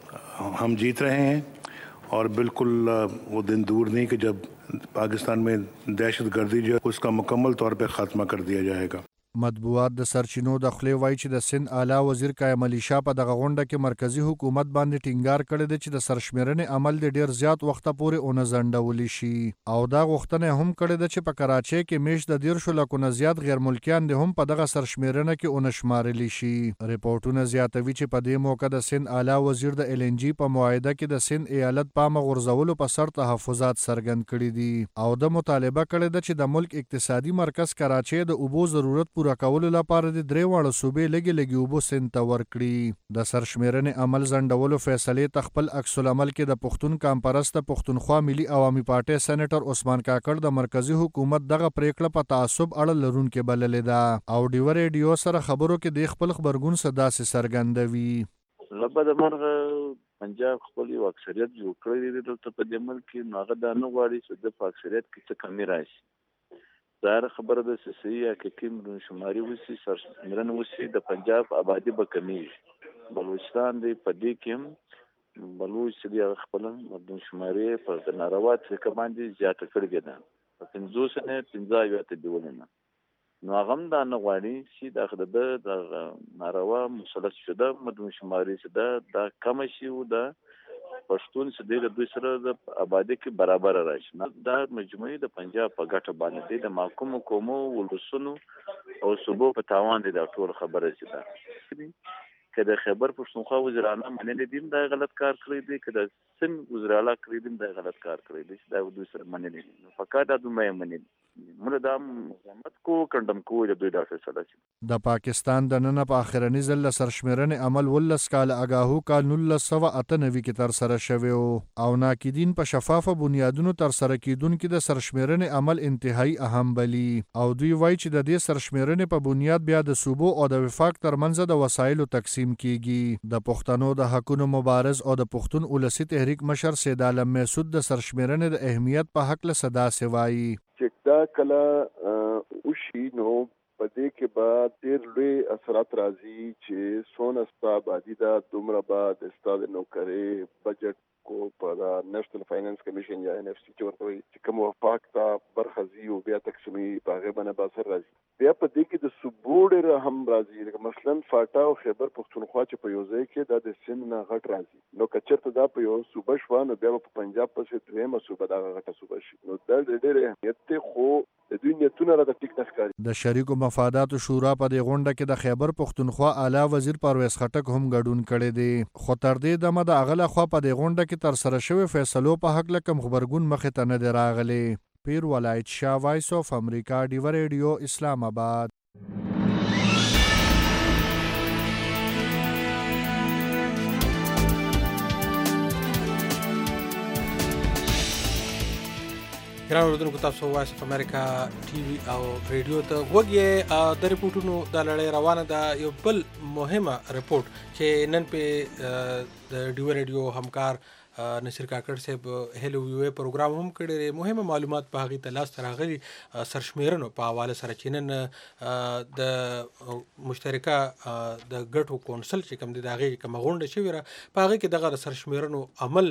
Speaker 15: हम जीत रहे हैं और बिल्कुल वो दिन दूर नहीं कि जब पाकिस्तान में दहशतगर्दी जो उसका मुकम्मल तौर पे ख़ात्मा कर दिया जाएगा.
Speaker 14: مطبوعات د سرچینو د خولې وایي چې د سند اعلی وزیر قایم علي شاه په دغه غونډه کې مرکزی حکومت باندې ټینګار کړی دی چې د سرشمیرنې عمل د ډیر زیات وخته پورې ونه ځنډولی شي او دا غوښتنه هم کړې ده چې په کراچۍ کې میاشت د دیرشو لکو نه زیات غیر ملکیان دې هم په دغه سرشمیرنه کې ونه شمارلی شي. ریپورټونه زیاتوي چې په دې موقع د سند اعلی وزیر د ال ان جی په معاهده کې د سند ایالت پامه غورځولو په سر تحفظات څرګند کړي دي او د مطالبه کړې ده چې د ملک اقتصادي مرکز کراچۍ د اوبو ضرورت پوره کولو لپاره د درې واړو صوبې لږې لږې اوبو سند ته ورکړي. د سرشمیرنې عمل ځنډولو فیصلې ته خپل عکس العمل کې د پښتون کامپرسته پښتونخوا ملي عوامي پارټۍ سېنیټر عثمان کاکړ د مرکزی حکومت دغه پریکړه په تعصب اړه لرونکې بللې ده او ډیوه ریډیو سره خبرو کې د خپل خبرګون څه داسې څرګندوي.
Speaker 16: لبه د مرغه پنجاب خپل یو اکثریت جوړ کړی دی دلته په دې ملک کې نو هغه دا نه غواړي چې د په اکثریت کې څه کمی راشي. ظاهر خبره ده چې صحیح حقیقي مردمشماري وشي سرشمیرنه وشي د پنجاب آبادي به کمیږي. بلوچستان دی په دې کې هم بلوچ چې دی هغه خپله مردمشماري په د ناروا طریقه باندې زیاته کړې ده په پنځوس نه پنځه اویا ته بیولې نه نو هغه هم دا نه غواړي چې د د ناروا مسلط شده مردمشماري چې ده دا کمه شي او د پښتون چې دی د دوی سره د آبادي کې برابر راشي. دا مجموعي د پنجاب په ګټه باندې دی د محکومو قومو ولسونو او صوبو په تاوان دی دا ټول خبره چې ده که د خیبر پښتونخوا وزیر اعلی منلي دي دا غلط کار کړی دی، که د سند وزیر اعلی کړی دی دا غلط کار کړی دی، دا دوی سره منلي دي. نو فقط دا دوی منلي موږ دا مزاحمت کو کندم کو د دوی دا فیصله شي.
Speaker 14: د پاکستان د نن په اخرنی ځل سرشمیرنې عمل ولس کال اگاهو کال نولس سوه اته نوي کې تر سره شوی او ناقدین په شفافه بنیادونو تر سره کیدونکو د سرشمیرنې عمل انتهایی اهم بلی او دوی وایي چې د دې سرشمیرنې په بنیاد بیا د صوبو او د وفاق ترمنځ د وسایلو تقسیم کیږي. د پښتنو د حقونو مبارز او د پښتون ولسی تحریک مشر سید عالم محسود د سرشمیرنې د اهمیت په حق له صدا سوایي
Speaker 17: چې دا کله وشي نو په دې کې به ډېر لوی اثرات راځي چې څونه ستا آبادي ده دومره به د ستا د نوکرۍ بجټ کو په نېشنل فاینانس کمیشن یا ان اف سی چې ورته وایي چې کوم وفاق ته برخه ځي او بیا تقسیمي په هغې باندې به اثر راځي. بیا په دې کې د صوبو ډېر هم راځي، لکه مثلا فاټا او خیبر پښتونخوا چې په یو ځای کې دا د سند نه غټ راځي، نو که چېرته دا په یو صوبه شوه نو بیا به په پنجاب پسې دویمه صوبه دغه غټه صوبه شي، نو دا ډېر اهمیت دی. خو د دوی نیتونه راته ټیک نه ښکاري.
Speaker 14: د شریکو مفاداتو شورا په دې غونډه کې د خیبر پښتونخوا اعلی وزیر پرویز خټک هم ګډون کړی دی، خو تر دې دمه د هغه لخوا په دې غونډه کې تر سره شوی فیصلو په حق له کوم خبرګون مخې ته نه دی راغلی. پیر ولایت شاه، وایس آف امریکا، ډیوه ریډیو، اسلام آباد.
Speaker 3: ګران اورېدونکو تاسو وایس اف امریکا ټي وي او ریډیو ته غوږ یې. د ریپورټونو د لړۍ روانه ده. یو بل مهمه ریپورټ چې نن په د ډیوه ریډیو همکار نصیر کاکړ صاحب هلو وی وی پروګرام هم کړی دی، مهمه معلومات په هغې ته لاس ته راغلي سرشمیرنو په حواله سره چې نن د مشترکه د ګټو کونسل چې کوم دی د هغې کومه غونډه شوې وه په هغې کې دغه د سرشمیرنو عمل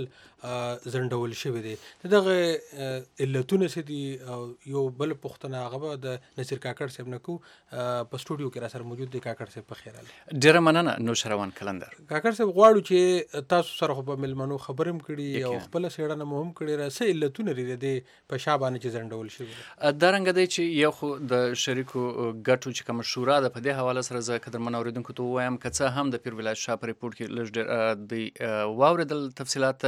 Speaker 3: ځنډول شوی دی. د دغه علتونه څه دي یو بل پوښتنه هغه به د نصیر کاکړ صاحب نه کوو. په سټوډیو کې را سره موجود دی کاکړ صاحب. په خیر راغلی.
Speaker 9: ډېره مننه نوشروان کلندر.
Speaker 3: کاکړ صاحب غواړو چې تاسو سره خو په میلمنو خبرې هم کړي او خپله څېړنه مو هم کړې ده، څه علتونه لري د دې په شا باندې چې ځنډول شوي ده؟
Speaker 9: دا رنګه دی چې یو خو د شریکو ګټو چې کومه شورا ده په دې حواله سره زه قدرمن اورېدونکو ته ووایم که څه هم د پیر ولایت شاه په ریپورټ کې لږ ډېر دوی واورېدل تفصیلات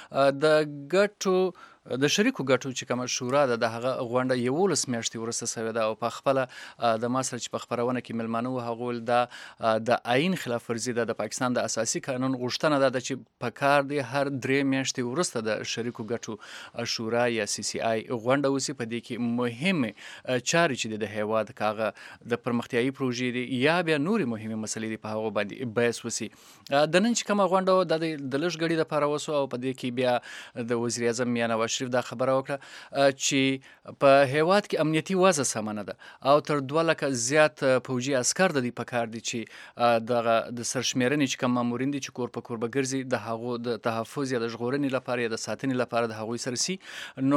Speaker 9: د ګټو د شریکو ګټو چې کومه شورا ده د هغه غونډه یولس میاشتې وروسته سوې ده او په خپله د ما سره چې په خپرونه کې میلمانه وو هغه ویل دا د آیین خلاف ورزي ده. د پاکستان د اساسي قانون غوښتنه ده چې په کار دی هر درې میاشتې وروسته د شریکو ګټو شورا یا سی سی آی غونډه وسي. په دې کې مهمې چارې چې د هیواد کاغه د پرمختیایي پروژې دي یا بیا نورې مهمې مسلې دي په هغو باندې بحث وسي. د نن چې کومه غونډه وه دا د لږ غړي دپاره وسو او په دې کې بیا د وزیر اعظم میاں نواز شریف دا خبره وکړه چې په هیواد کې امنیتي وضع سمه نه ده او تر دوه لکه زیات پوځي عسکر د دې په کار دي چې دغه د سرشمیرنې چې کوم مامورین دي چې کور په کور به ګرځي د هغو د تحفظ یا د ژغورنې لپاره یا د ساتنې لپاره د هغوی سره سي. نو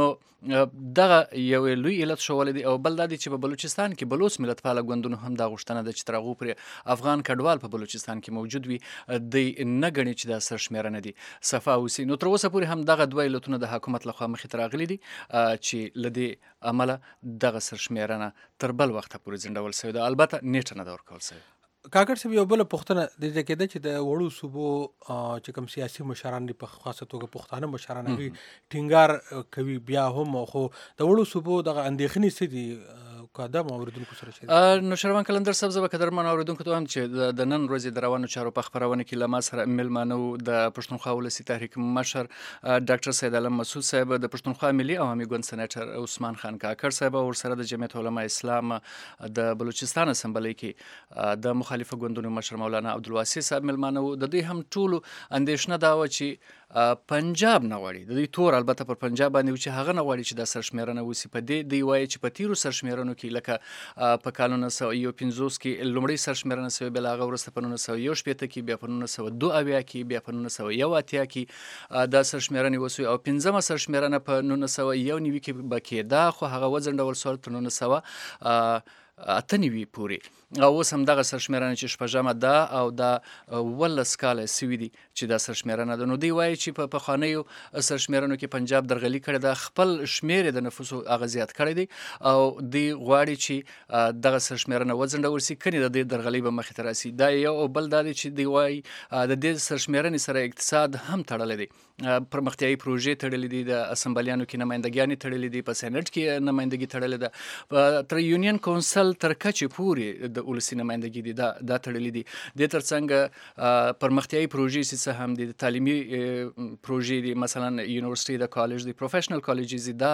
Speaker 9: دغه یو لوی علت ښوولی دی او بل دا دی چې په بلوچستان کې بلوچ ملتپاله ګوندونو هم دا غوښتنه ده چې تر هغو پورې افغان کډوال په بلوچستان کې موجود وي دوی نه ګڼي چې دا سرشمیرنه دي صفا وسي. نو تر اوسه پورې هم دغه دوه علتونه د حکومت لخوا مخې ته راغلي دي چې له دې عمله دغه سرشمیرنه تر بل وخته پورې ځنډول سوې ده، البته نیټه نه ده ورکول سوې.
Speaker 3: کاکړ صاحب یو بله پوښتنه د دې کېده چې د وړو صوبو چې کوم سیاسي مشران دي په خاصه توګه پښتانه مشران هغوی ټینګار کوي بیا هم، خو د وړو صوبو دغه اندېښنې څه دي که دا مو اورېدونکو سره شریک؟
Speaker 9: نو شروان کلندر صاحب زه به قدرمن اورېدونکو ته وایم چې د نن ورځې د روانو چارو په خپرونه کې له ما سره میلمانه وو د پښتونخوا ولسي تحریک مشر ډاکټر سید عالم مسعود صاحب، د پښتونخوا ملي عوامي ګوند سینیټر عثمان خان کاکړ صاحب او ورسره د جمعیت علما اسلام د بلوچستان اسمبلۍ کې د مخالفه ګوندونو مشر مولانا عبدالواسع صاحب میلمانه وو. د دوی هم ټولو اندېښنه دا وه چې پنجاب نه غواړي، د دوی تور البته پر پنجاب باندې و چې هغه نه غواړي چې دا سرشمیرنه وسي. په دې دوی وایي چې په تیرو سرشمیرنو کې لکه په کال نولس سوه یو پنځوس کې لومړۍ سرشمیرنه سوې، بیا له هغه وروسته په نولس سوه یو شپېته کې، بیا په نولس سوه دوه اویا کې، بیا په نولس سوه یو اتیا کې دا سرشمیرنې وسوې او پنځمه سرشمیرنه په نولس سوه یو نوي کې به کېده خو هغه وځنډول سول تر نولس سوه
Speaker 18: اته نوي پورې او اوس همدغه سرشمېرنه چې شپږمه ده او دا اوولس کاله سوي دي چې دا سرشمېرنه ده. نو دوی وایي چې په پخوانیو سرشمېرنو کې پنجاب درغلي کړې ده، خپل شمېر د نفوسو هغه زیات کړی دی او دوی غواړي چې دغه سرشمېرنه وځنډول سي، کنې د دې درغلۍ به مخې ته راسي. دا یو او بل دا دی چې دوی وایي د دې سرشمېرنې سره اقتصاد هم تړلی دی، پرمختیایي پروژې تړلې دي، د اسمبلیانو کې نمایندګیانې تړلې دي، په سینټ کې نمایندګي تړلې ده، تر یونین کونسل تر کچې پورې د ولسي نمایندګي دي دا دا تړلې دي. دې ترڅنګ پرمختیایي پروژې چې هم دي، د تعلیمي پروژې دي، مثلا یونیورسيټي د کالج دي، پروفیشنل کالجز دي، دا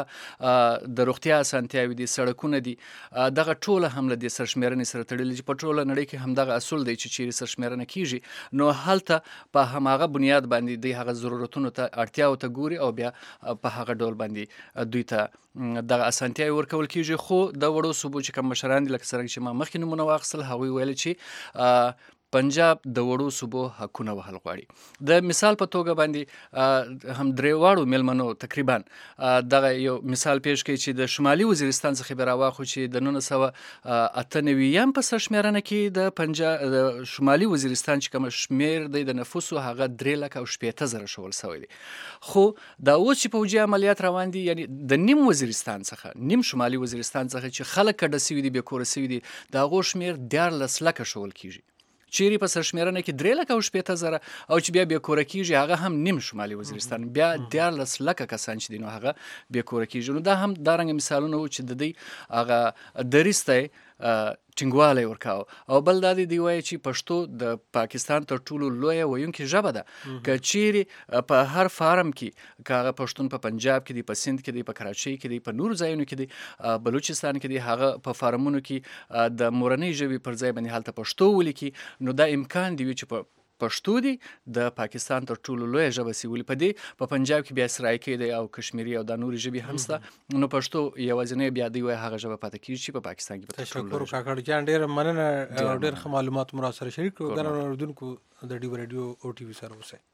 Speaker 18: د روغتیا اسانتیاوې دي، سړکونه دي، دغه ټوله هم له دې سرشمېرنې سره تړلې دي. په ټوله نړۍ کې همدغه اصول دی چې چیرې سرشمېرنه کیږي نو هلته په هماغه بنیاد باندې دوی هغه ضرورتونو ته اړتیاو ته ګوري او بیا په هغه ډول باندې دوی ته دغه اسانتیاوې ورکول کیږي. خو د وړو صوبو چې کوم مشران دي لکه څرنګه چې ما مخکې نومونه واخیستل، هغوی ویل چې پنجاب د وړو صوبو حقونه وهل غواړي. د مثال په توګه باندې هم درې واړو میلمنو تقریبا دغه یو مثال پیش کوي چې د شمالي وزیرستان څخه به راواخلو چې د نولس سوه اته نوي په سرشمېرنه کې د پنجاب د شمالي وزیرستان چې کوم شمېر دی د نفوسو هغه درې لکه او شپېته زره ښول سوی دی. خو دا اوس چې پوځي عملیات روان دي، یعنی د نیم وزیرستان څخه نیم شمالي وزیرستان څخه چې خلک کډه سوي دي، بې کوره سوي دي، د هغو شمېر دیارلس لکه ښول کیږي. چیرې په سرشمېرنه کې درې لکه او شپېته زره او چې بیا بې کوره کیږي هغه هم نیم شمالي وزیرستان، بیا دیارلس لکه کسان چې دي نو هغه بې کوره کیږي. نو دا هم دارنګه مثالونه وو چې د دوی هغه دریځ ته ټینګوالی ورکاوه. او بل دا دی دوی وایي چې پښتو د پاکستان تر ټولو لویه ویونکې ژبه ده. که چیرې په هر فارم کې که هغه پښتون په پنجاب کې دی، په سند کې دی، په کراچۍ کې دی، په نورو ځایونو کې دی، بلوچستان کې دی، هغه په فارمونو کې د مورنۍ ژبې پر ځای باندې هلته پښتو ولیکي، نو دا امکان دی چې په پښتو دی د پاکستان تر ټولو لویه ژبه سي ولي. په دې په پنجاب کې بیا سرایکي دی او کشمیري او دا نورې ژبې هم شته، نو پښتو یوازینۍ بیا دوی وایي هغه ژبه پاتې کېږي چې په پاکستان کې به تر ټولو
Speaker 3: تشکر کاکړ جان، ډېره مننه او ډېر ښه معلومات مو راسره شریک کړو. ګرانو اورېدونکو د ډیو رادیو او ټي وي سره اوسئ.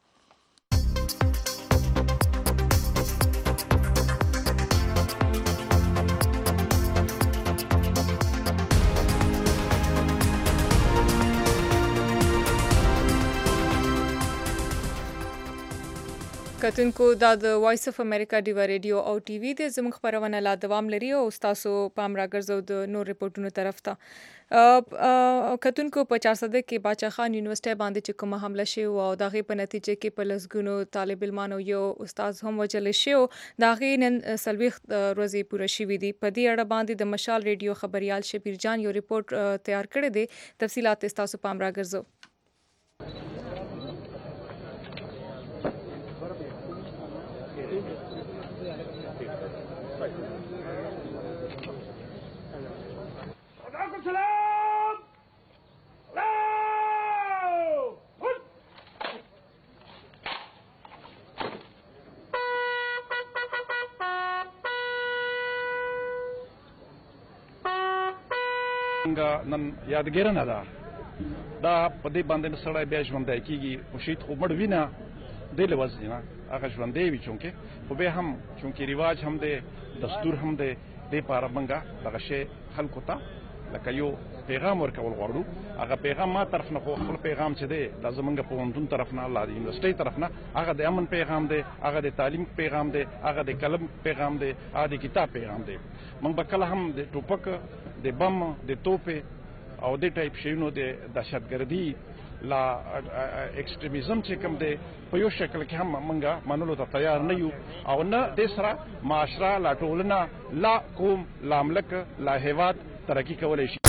Speaker 2: کتونکو دا د وایس اف امریکا ډیوا ریډیو او ټي وي د زموږ خبرونه لا دوام لري او تاسو پام راګرځو د نور ریپورتونو طرف ته. کتونکو په چارسده کې باچا خان یونیورسيټي باندې چې کومه حمله شوې او د هغې په نتیجه کې په لسګونو طالب علمانو یو استاد هم وژل شوی، د هغې نن څلوېښت ورځې پوره شوي دي. په دې اړه باندې د مشال ریډیو خبریال شبیر جان یو ریپورت تیار کړی دی، تفصیلات تاسو پام راګرځو.
Speaker 19: نن یادګیرنه ده دا په دې باندې سړی بیا ژوندی کېږي، خو شهید خو مړ وي نه، دی له وجې نه هغه ژوندی وي چونکې، خو بیا هم چونکې رواج هم دی، دستور هم دی، دې پاره موږ دغه شی خلکو ته لکه یو پیغام ورکول غواړو. هغه پیغام ما طرف نه خو خپل پیغام چې دی دا زمونږ پوهنتون طرف نه، الله د یونیورسټۍ طرف نه، هغه د امن پیغام دی، هغه د تعلیم پیغام دی، هغه د قلم پیغام دی، هغه د کتاب پیغام دی. موږ به کله هم د ټوپک، د بم، د توپې او د ټایپ شیونو د دهشتګردي لا ایکسټریمیزم چې کوم دی په یو شکل کې هم موږ منلو ته تیار نه یو، او نه د سره معاشره، لا ټولنه، لا قوم، لا ملک، لا هیواد ترقی کولی شي.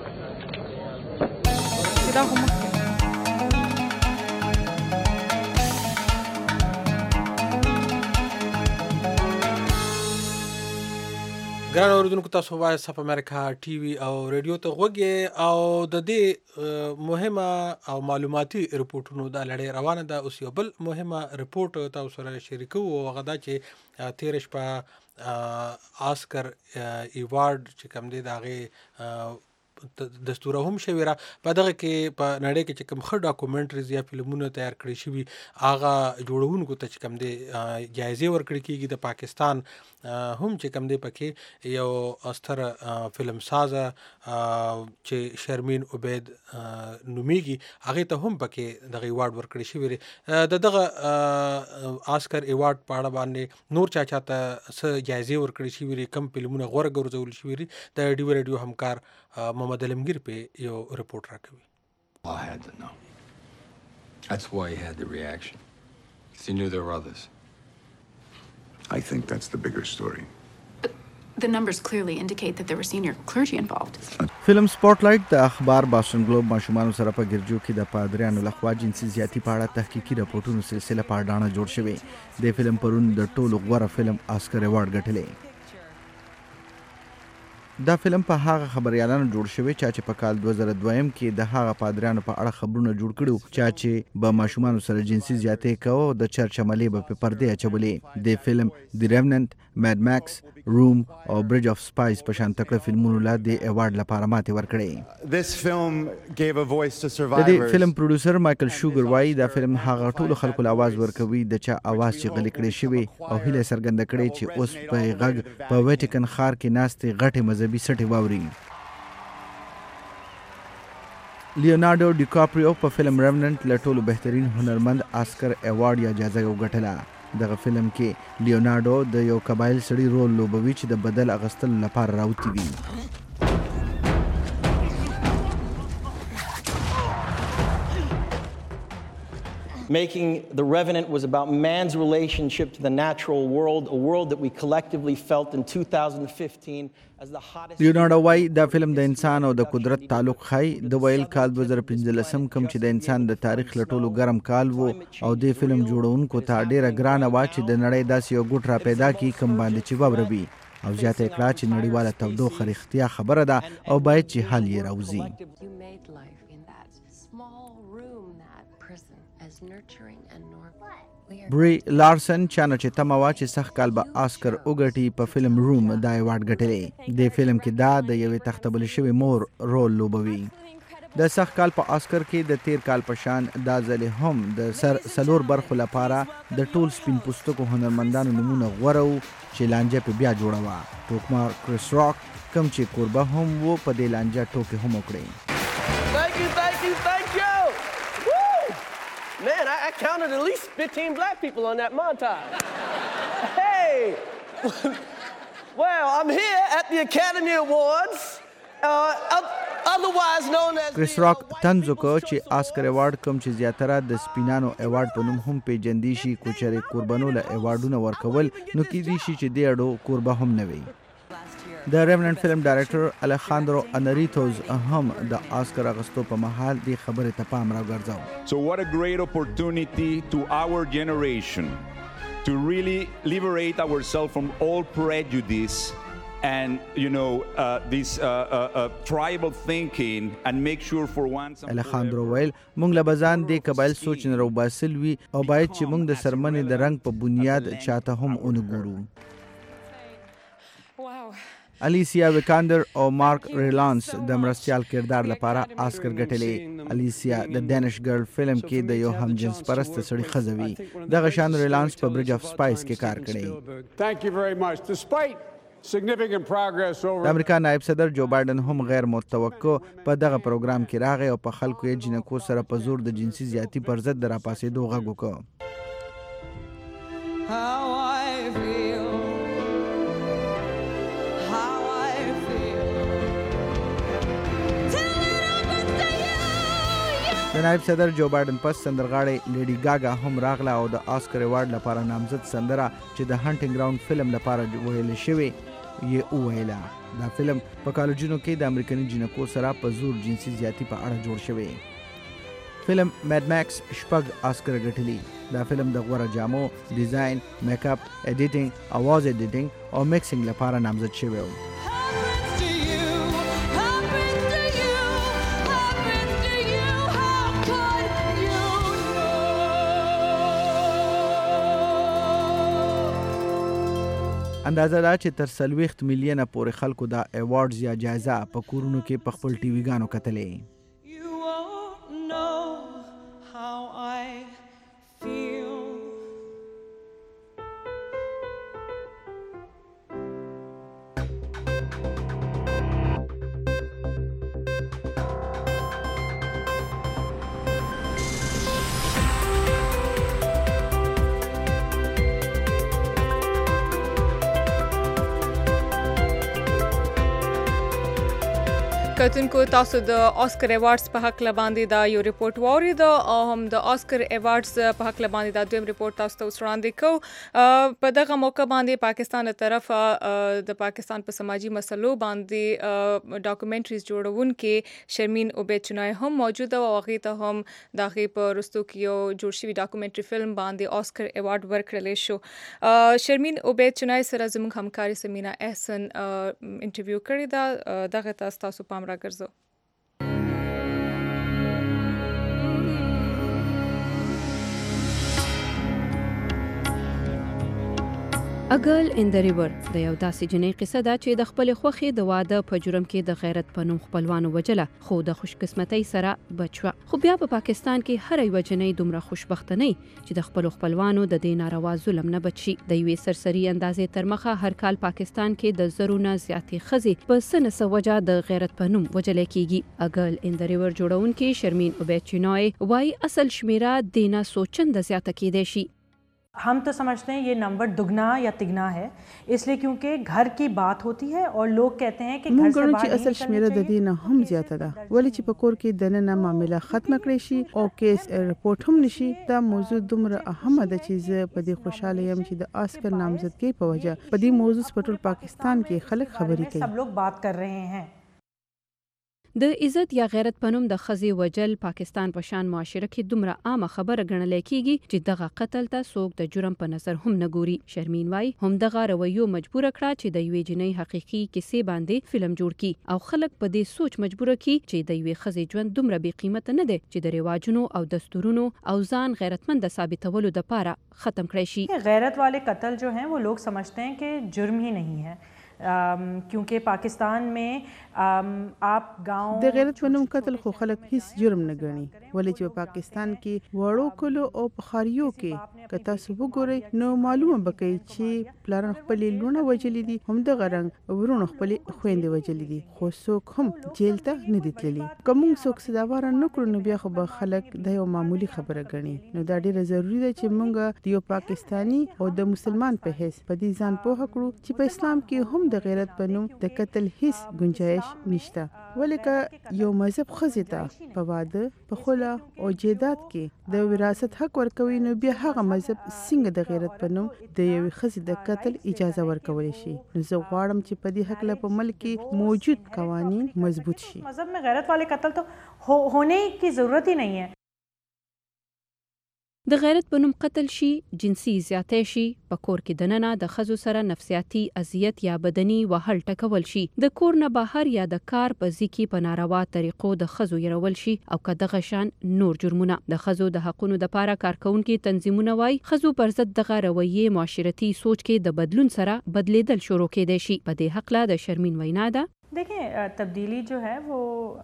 Speaker 3: ګران اوریدونکو تاسو وایس اف امریکا ټي وي او ریډیو ته غوږی او د دې مهمه او معلوماتي ریپورتونو د لړۍ روانه ده. اوس یو بل مهمه ریپورت تاسو سره شریکو او هغه دا چې تیر شپه آسکر ایوارډ چې کوم دی د هغې دستوره هم شوی را په دغه کې په نړۍ کې چې کوم ښه ډاکومنټریز یا فلمونه تیار کړي شوي هغه جوړونکو ته چې کوم دی جایزې ورکړي کېږي. د پاکستان هم چې کوم دی پکې یو ستره فلم سازه چې شرمین عبید نومیږي هغې ته هم پکې دغه ایوارډ ورکړی شوی دی. د دغه آسکر ایوارډ په اړه باندې نور چا چاته څه جایزې ورکړي شوي دي کوم فلمونه غوره ګرځول شوي دي د ډیو ریډیو همکار محمد علمگیر په یو رپورټ راکوي.
Speaker 20: I had to know. That's why he had the reaction. Because he knew there were others.
Speaker 21: I think that's the bigger story.
Speaker 22: The numbers clearly indicate that there were senior clergy involved.
Speaker 11: فلم سپاټلایټ د اخبار باسټن ګلوب ماشومانو سره په ګرجو کې د پادریانو لخوا جنسي زیاتی په اړه تحقیقي راپورټونو سلسله په اډانه جوړ شوی. د فلم پرون د ټولو غوره فلم آسکر ایوارډ ګټلی. دا فلم په هغه خبريالانو جوړ شوی چې په کال دوه زره دویم کې د هغه پادریانو په اړه خبرونه جوړ کړو چې به ماشومانو سره جنسي زیاتی کوي د چرچ عملي په پردې اچولې. د فلم دی ریوننت، ماد ماکس، روم او برج اف سپایس په شان تکړه فلمونو لا د ایوارډ لپاره ماته ورکړي.
Speaker 23: This film gave a voice to
Speaker 11: د
Speaker 23: survivors.
Speaker 11: دې فلم پروډوسر مایکل شوګر وايي دا فلم هغه ټولو خلکو له آواز ورکوي د چا آواز چې غلي کړي شوی او هیله څرګنده کړي چې اوس په غږ په ویټیکن ښار کې ناستې غټې مذهبي سټې واوري. لیونارډو ډیکاپریو په فلم ریوننت له ټولو بهترین هنرمند آسکر ایوارډ یا جایزه وګټله. دغه فلم کې لیونارډو د یو قبایل سړي رول لوبوي چې د بدل اغستلو لپاره راوتی وي.
Speaker 24: Making The Revenant was about man's relationship to the natural world, a world that we collectively felt in two thousand fifteen as the hottest.
Speaker 11: لیونارډو وايي دا فلم د انسان او د قدرت تعلق ښيي. د ویل کال دوه زره پنځلسم کوم چې د انسان د تاریخ له ټولو ګرم کال و او د فلم جوړونکو ته ډیره ګرانه وه چې د نړۍ داسې یو ګوټ را پیدا کړي کوم باندې چې واوروي او زیاته کړه چې نړیواله تودوخه رښتیا خبره ده او باید چې حل یې راوځي. بری لارسن چانه چې تمه وه چې سخت کال به آسکر وګټي په فلم روم دا ایوارډ ګټلی. د فلم کې دا د یوې تختبلې شوې مور رول لوبوي. د سخت کال په آسکر کې د تیر کال په شان دا ځلې هم د سر سلور برخو لپاره د ټول سپین پوستکو هنرمندانو نمونه غوره وو چې لانجه په بیا جوړه وه. ټوکمار کریس راک کوم چې کوربه هم وو په دې لانجه ټوکې هم وکړې.
Speaker 25: Thank you, thank you, thank you. Woo! Man, I, I counted at least fifteen black people on that montage. Hey! Well, I'm here at the Academy Awards, uh, otherwise known as
Speaker 11: کریس راک طنز وکړ چې آسکر ایوارډ کوم چې زیاتره د سپینانو ایوارډ په نوم هم پیژندل شي کو چېرې قربانو له ایوارډونه ورکول نو کېدای شي چې دې اړو قربه هم نه وي. د ریوننت فلم ډایرکټر الخاندرو انریتوز هم د آسکر اغستو په مهال دې خبرې ته پام راوګرځاو.
Speaker 26: So what a great opportunity to our generation to really liberate ourselves from all prejudice and you know uh, this uh, uh, uh, tribal thinking and make sure for once
Speaker 11: الخاندرو ویل مونږ له بزان دې قبایل سوچ نه روباسل وي او باید چې مونږ د سرمنې د رنګ په بنیاد چاته هم ونګورو. الیسیا ویکاندر او مارک ریلانس د مرستیال کردار لپاره آسکر ګټلی. الیسیا د ډینش ګرل فلم کې د یو همجنس پرست سړي ښځه وي. دغه شان ریلانس په برج اف سپایس کې کار کړی. د امریکا نائب صدر جو بایدن هم غیر متوقع په دغه پروګرام کې راغی او په خلکو یې جنکو سره په زور د جنسي زیاتی پر ضد د راپاسېدو غږ وکړ. د نائب صدر جو بایدن پس سندرغاړې لیډي ګاګا هم راغله او د آسکر ایوارډ لپاره نامزد سندره چې د هانټینګ ګراوند فلم لپاره ویل شوې یې وویله. دا فلم په کالجونو کې د امریکني جنکو سره په زور جنسي زیاتی په اړه جوړ شوی. فلم ماد ماکس شپږ آسکر ګټلی. دا فلم د غوره جامو، ډیزاین، میک اپ، ایډیټینګ، اواز ایډیټینګ او میکسینګ لپاره نامزد شوی و. اندازه ده چې تر څلوېښت میلیونه پورې خلکو دا ایوارډز یا جایزه په کورونو کې په خپل ټي وي ګانو کتلې.
Speaker 2: کتونکو تاسو د آسکر ایوارډز په حق لباندې دا یو ریپورت واورید او هم د آسکر ایوارډز په حق لباندې دا دویم ریپورت تاسو ته وړاندې کوو. په دغه موقع باندې پاکستان له طرفه د پاکستان په سماجی مسلو باندې ډاکومنټریز جوړونکې شرمین عبید چنای هم موجوده او هغه ته هم د هغې په وروستو کې یو جوړ شوي ډاکومنټري فلم باندې آسکر ایوارډ ورکړلی شو. شرمین عبید چنای سره زموږ همکاري سمینا احسن انټرویو کړې ده. دغه ته ستاسو پام راګرځو.
Speaker 4: A Girl in the River د یو داسې جنۍ قصه ده چې د خپل خوخي د واده په جرم کې د غیرت په نوم خپلوانو وجله خو د خوشقسمتۍ سره بچوه. خو بیا په پاکستان کې هر یو جنۍ دومره خوشبخته نه چې د خپل خپلوانو د دې ناروا ظلم نه بچي. د یوې سرسري اندازې تر مخه هر کال پاکستان کې د زرونه زیاتې ښځې په څه نه څه وجه د غیرت په نوم وجلې کیږي. A Girl in the River جوړونکې شرمین عبید چنای وايي اصل شمیره دینا سوچنده زیاته کېدای شي.
Speaker 5: हम तो समझते हैं ये नंबर दुगना या तिगना है, इसलिए क्योंकि घर की बात होती है और लोग कहते हैं कि घर से बाहर
Speaker 6: اصل شمیره د دې نه هم زیاته ده ولې چې په کور کې د نن معاملې ختم کړی شي او کیس رپورټ هم نشي. دا موضوع دومره اهمه ده چې زه په دې خوشاله یم چې د آسکر نامزدګۍ په وجه په دې موضوع په ټول پاکستان کې خلک خبرې کوي.
Speaker 5: सब लोग बात कर रहे हैं.
Speaker 4: د عزت یا غیرت پنوم د خزي وجل پاکستان په شان معاشره کې دومره عامه خبره ګڼل کیږي چې دغه قتل ته څوک د جرم په نظر هم نه ګوري. شرمین وايي هم دغه رویو مجبور کړه چې د یوې جنۍ حقيقي کیسې باندې فلم جوړ کړي او خلک په دې سوچ مجبور کړي چې د یوې خزي ژوند دومره بې قیمته نه دی چې د رواجونو او دستورونو او ځان غیرتمند ثابتولو لپاره ختم کړي شي.
Speaker 5: غیرت والے قتل جو ہیں وہ لوگ سمجھتے ہیں کہ جرم ہی نہیں ہے کیونکہ پاکستان میں آپ گاؤں
Speaker 6: د غیرت په نوم قتل خو خلک هیڅ جرم نه ګڼي ولې چې په پاکستان کې وړو کلو او بخاریو کې که تاسو وګورئ نو معلومه بکې چې پلارن خپل لونه وجلې دي هم د غرنګ ورونو خپل خويندې وجلې دي خو څوک هم جیل ته نه دي تللي. کوم څوک صداوار نه کړو نو بیا خو به خلک د یو معمولی خبره ګڼي. نو دا ډیره ضروری ده چې موږ د یو پاکستانی او د مسلمان په حیث په دې ځان پوه کړو چې په اسلام کې هم د غیرت په نوم د قتل هیڅ گنجائش نشته. ولکه یو مذهب خزې ته په واده په خوله او جیدات کې د وراثت حق ورکوي نو بیا هغه مذهب څنګه د غیرت په نوم د یو خزې د قتل اجازه ورکولی شي. نو زه غواړم چې په دې حق له په ملک کې موجود قوانین مضبوط شي.
Speaker 5: مذهب میں غیرت والے قتل تو ہونے کی ضرورت ہی نہیں ہے.
Speaker 4: د غیرت په نوم قتل شي، جنسي زیاتی شي، په کور کې دننه د ښځو سره نفسیاتي اذیت یا بدني وهل ټکول شي، د کور نه بهر یا د کار په ځای کې په ناروا طریقو د ښځو یرول شي او که دغه شان نور جرمونه. د ښځو د حقونو دپاره کارکوونکي تنظیمونه وایي ښځو پر ضد دغه رویې معاشرتي سوچ کې د بدلون سره بدلیدل شروع کېدای شي. په دې هکله د شرمین وینا ده
Speaker 5: دیکھیں تبدیلی جو ہے وہ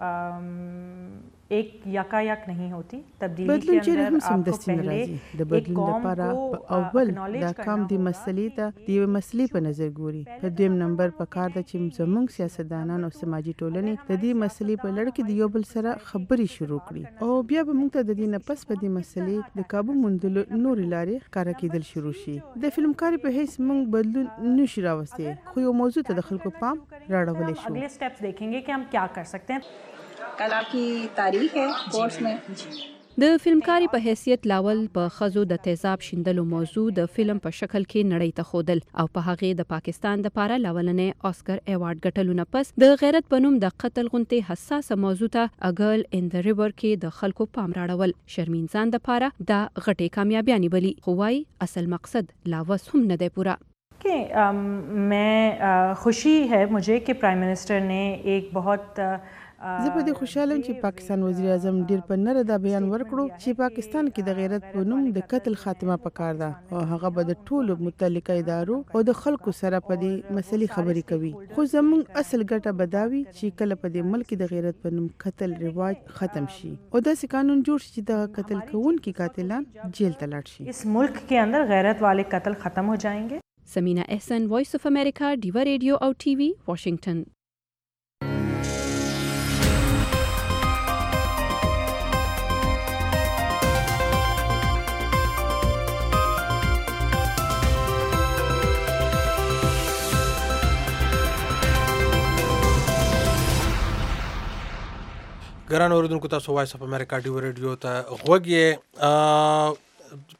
Speaker 5: ایک یکا یک نہیں ہوتی. تبدیلی کے اندر آپ کو پہلے ایک قوم کو
Speaker 6: اول دا کام دی مسلې ته د یوې مسلې په نظر ګوري. په دویم نمبر په کار ده چې زموږ سیاستدانان او سماجي ټولنې د دې مسلې په لړ کې د یو بل سره خبرې شروع کړي او بیا به موږ ته د دې نه پس په دې مسلې د کابو موندلو نورې لارې ښکاره کېدل شروع شي. د فلمکاري په حیث موږ بدلون نشو راوستی خو یو موضوع ته د خلکو پام راړولی شو.
Speaker 5: اگلے سٹیپس دیکھیں گے کہ ہم کیا کر سکتے ہیں.
Speaker 7: کل آپ کی تاریخ ہے کورس میں.
Speaker 4: د فلمکاري په حیثیت لاول په ښځو د تیزاب شیندلو موضوع د فلم په شکل کې نړۍ ته ښودل او په هغې د پاکستان دپاره لاولنی آسکر ایوارډ ګټلو نه پس د غیرت په نوم د قتل غوندې حساسه موضوع ته A Girl in the River کې د خلکو پام راړول. شرمین ځان دپاره دا غټې کامیابیانې بلي خو وایي اصل مقصد لا وس هم نه دی پوره.
Speaker 5: کہ میں خوشی ہے مجھے کہ پرائم منسٹر نے ایک بہت
Speaker 6: زه په دې خوشاله یم چې پاکستان وزیر اعظم ډیر په نره دا بیان ورکړو چې پاکستان کې د غیرت په نوم د قتل خاتمه پکار ده او هغه به د ټولو متعلقه ادارو او د خلکو سره په دې مسلې خبرې کوي. خو زموږ اصل ګټه بداوي چې کله په دې ملک د غیرت په نوم قتل رواج ختم شي او داسې قانون جوړ شي چې د قتل کوونکي قاتلان جیل ته لاړ شي.
Speaker 5: इस मुल्क के अंदर गैरत वाले कत्ल खत्म हो जाएंगे.
Speaker 4: Samina Ahsan, voice of America, Deewa radio और TV, Washington.
Speaker 3: ګران اوریدونکو تاسو وایس اف امریکا ډیو ریډیو ته غوږ یې.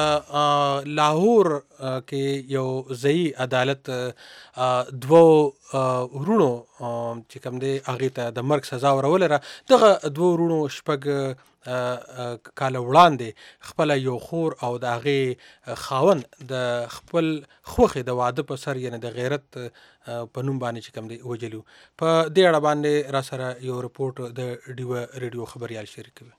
Speaker 3: په لاهور کې یو ځایي عدالت دوو وروڼو چې کوم دی هغې ته د مرګ سزا وروله. دغه دوو وروڼو شپږ کاله وړاندې خپله یو خور او د هغې خاوند د خپل خوښې د واده په سر یعنې د غیرت په نوم باندې چې کوم دی وجلي. په دې اړه باندې را سره یو رپورټ د ډیوه ریډیو خبریال شریکوي.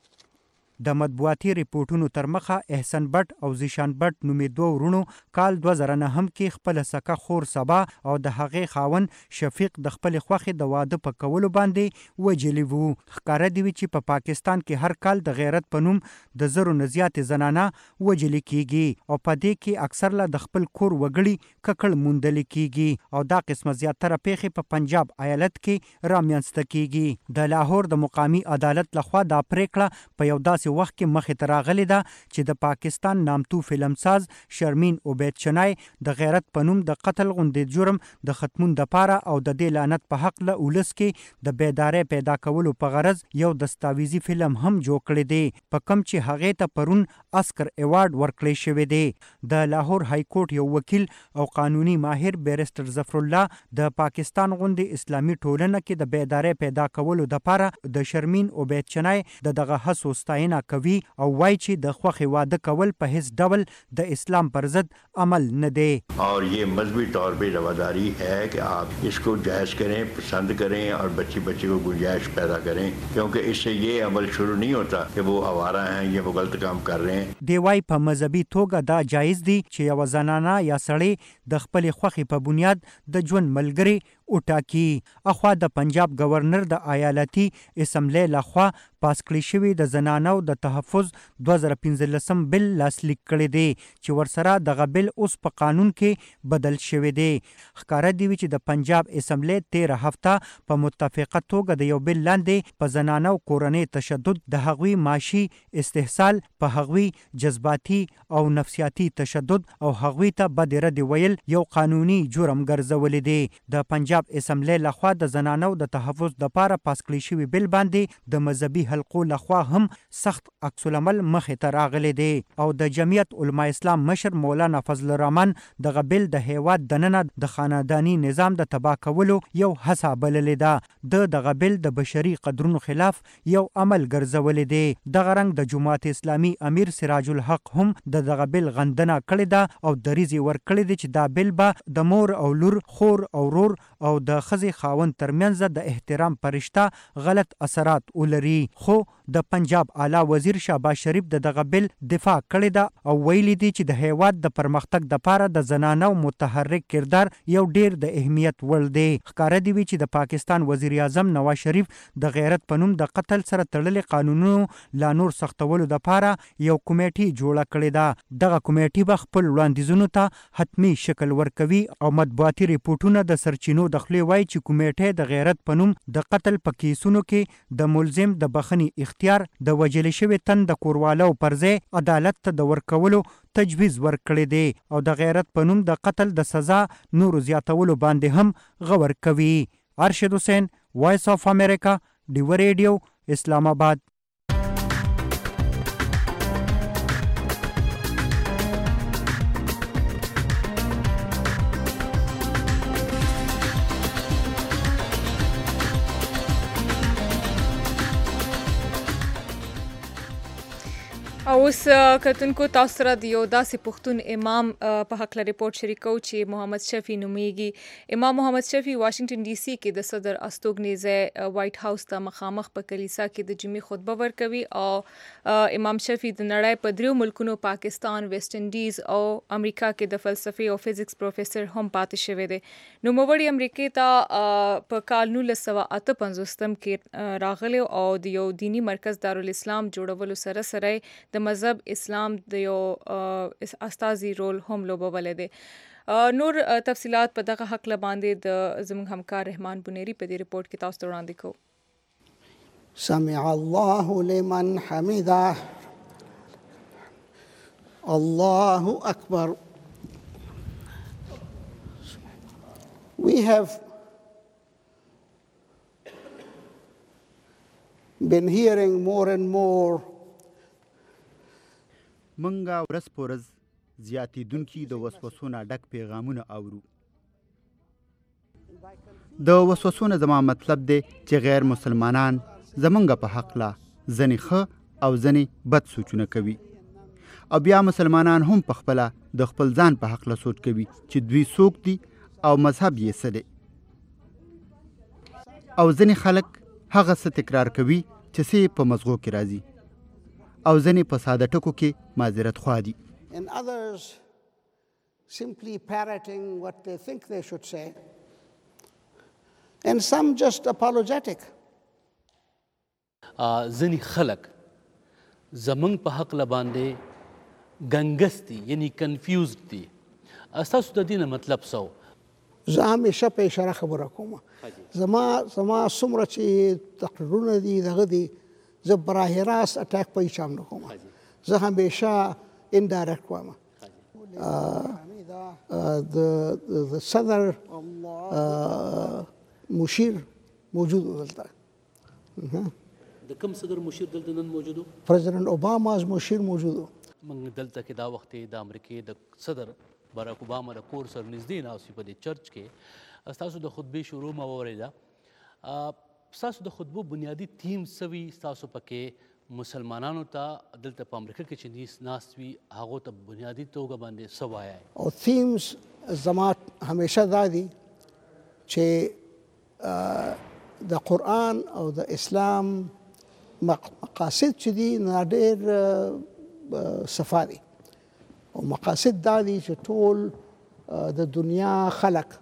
Speaker 1: د مطبوعاتي ریپورټونو تر مخه احسن بټ او زیشان بټ نومې دوه ورونو کال دوه زره نهم کې خپله سکه خور سبا او د هغې خاوند شفیق د خپلې خوښې د واده په کولو باندې وجلي وو. ښکاره دي وي چې په پا پاکستان کې هر کال د غیرت په نوم د زرو نه زیاتې زنانه وجلي کیږي او په دې کې اکثر له د خپل کور وګړي ککړ موندلې کیږي او دا قسمه زیاتره پیښې په پنجاب ایالت کې رامنځته کیږي. د لاهور د مقامي عدالت لخوا دا پریکړه په یو داسې وخت کې مخې ته راغلی ده چې د پاکستان نامتو فلمساز شرمین عبید چنای د غیرت په نوم د قتل غوندې جرم د ختمون دپاره او د دې لعنت په حق له ولس کې د بیدارۍ پیدا کولو په غرض یو دستاویزي فلم هم جوړ کړی دی په کوم چې هغې ته پرون اسکر ایوارډ ورکړی شوی دی. د لاهور های کورټ یو وکیل او قانوني ماهر بیرسټر ظفرالله د پاکستان غوندې اسلامي ټولنه کې د بیدارۍ پیدا کولو دپاره د شرمین عبید چنای د دغه هڅو ستاینه کوي او وایي چې د خوښې واده کول په هیڅ ډول د اسلام پر ضد عمل نه دی.
Speaker 8: اور یہ مذہبی طور پہ رواداری ہے کہ آپ اس کو جائز کریں, پسند کریں اور بچی بچی کو گنجائش پیدا کریں کیونکہ اس سے یہ عمل شروع نہیں ہوتا کہ وہ آوارہ ہیں یا وہ غلط کام کر رہے ہیں.
Speaker 1: دی وایي په مذهبي توګه دا جایز دی چې یوه زنانه یا سړی د خپلې خوښې په بنیاد د ژوند ملګري وټاکي. اخوا د پنجاب گورنر د ایالتي اسمبلی لخوا پاس کړی شوي د زنانو د تحفظ دوه زره پنځلسم بل لاسلیک کړی دی چې ورسره دغه بل اوس په قانون کې بدل شوی دی. ښکاره دي وي چې د پنجاب اسمبلی تیره هفته په متفقه توګه د یو بل لاندې په زنانو کورنۍ تشدد د هغوی معاشي استحصال په هغوی جذباتي او نفسیاتي تشدد او هغوی ته بد ردې ویل یو قانوني جرم ګرځولی دی. د پنجاب اسمبلی لخوا د زنانو د تحفظ دپاره پاس کړی شوي بل باندې د مذهبي حلقو لخوا هم سخت عکس العمل مخې ته راغلی دی او د جمعیت علما اسلام مشر مولانا فضل الرحمن دغه بل د هیواد دننه د خانداني نظام د تباه کولو یو هڅه بللې ده. د دغه بل د بشري قدرونو خلاف یو عمل ګرځولی دی. دغه رنګ د جماعت اسلامي امیر سراج الحق هم د دغه بل غندنه کړې ده او دریځ ورکړی دی چې دا بل به د مور او لور, خور او رور او د ښځې خاوند ترمنځ د احترام پرشته غلط اثرات ولري. خو د پنجاب اعلی وزیر شهباز شریف د دغه بل دفاع کړې ده او ویلي دي چې د هیواد د پرمختګ دپاره د زنانو متحرک کردار یو ډیر د اهمیت وړ دی. ښکاره دي وي چې د پاکستان وزیر اعظم نواز شریف د غیرت په نوم د قتل سره تړلې قانونونو لا نور سختولو دپاره یو کمیټي جوړه کړې ده. دغه کمیټي به خپل وړاندیزونو ته حتمی شکل ورکوي او مطبوعاتي ریپورټونه د سرچینو د خولې وایي چې کمیټې د غیرت په نوم د قتل په کیسونو کې د ملزم د بخښنې اختیار د وجلې شوي تن د کوروالو پر ځای عدالت ته د ورکولو تجویز ورکړی دی او د غیرت په نوم د قتل د سزا نورو زیاتولو باندې هم غور کوي. ارشد حسین, وایس آف امریکا, ډیوه ریډیو, اسلام آباد.
Speaker 2: اوس کتونکو تاسو سره د یو داسې پښتون امام په هکله ریپورت شریکو چې محمد شفیع نومیږي. امام محمد شفیع واشنگټن ډي سي کې د صدر استوګنې ځای وایټ هاوس ته مخامخ په کلیسا کې د جمعې خطبه ورکوي او امام شفیع د نړۍ په دریو ملکونو پاکستان، ویسټ انډیز او امریکا کې د فلسفې او فزیکس پروفیسر هم پاتې شوی دی. نوموړي امریکې ته په کال نولس سوه اته پنځوستم کې راغلی او د یو دینی مرکز دارالاسلام جوړولو سره سره د مذهب اسلام د یو استازي رول هم لوبولی دی. نور تفصیلات په دغه حق باندې د زموږ همکار رحمان بنيري په دې ریپورت کې تاسو ته وړاندې کوو.
Speaker 10: سمع الله لمن حمده الله أكبر. We have been hearing more and more
Speaker 12: منګه ورځ په ورځ زیاتېدونکي د وسوسو نه ډک پیغامونه اورو. د وسوسو نه زما مطلب دی چې غیر مسلمانان زمونږ په حقله ځنې ښه او ځنې بد سوچونه کوي او بیا مسلمانان هم په خپله د خپل ځان په حقله سوچ کوي چې دوی څوک دي او مذهب یې څه دی، او ځنې خلک هغه څه تکرار کوي چې څه په مزغو کې راځي او ځنې په ساده ټکو کې معذرت خوا دي.
Speaker 10: and others simply parroting what they think they should say, and some just apologetic.
Speaker 13: ځنې خلک زمونږ په حقله باندې ګنګس دي، یعنی کنفیوزد دي. ستاسو د دې نه مطلب څه و؟
Speaker 10: زه همیشه په اشاره خبره کوم. زما زما څومره چې تقریرونه دي دغه دي زه براه راست اټاک په هیچ هم نه کوم. زه همیشه indirect وایم. د صدر مشیر موجود دلته.
Speaker 13: د کوم صدر مشیر دلته نن موجود و؟
Speaker 10: پرزیدنت اوباما از مشیر موجود و.
Speaker 13: موږ دلته کې دا وخت د امریکې د صدر باراک اوباما د کور سره نږدې ناستې په دې چرچ کې ستاسو د خطبې شروع مو واورېده. ستاسو د خطبو بنیادي تیم څه وي؟ ستاسو پکې مسلمانانو ته دلته په امریکا کې چې ناست وي هغو ته بنیادي توګه باندې څه وایئ؟
Speaker 10: او تیمز زما همیشه دا دي چې د قرآن او د اسلام مقاصد چې دي نه ډېر صفا دي، او مقاصد دا دي چې ټول د دنیا خلق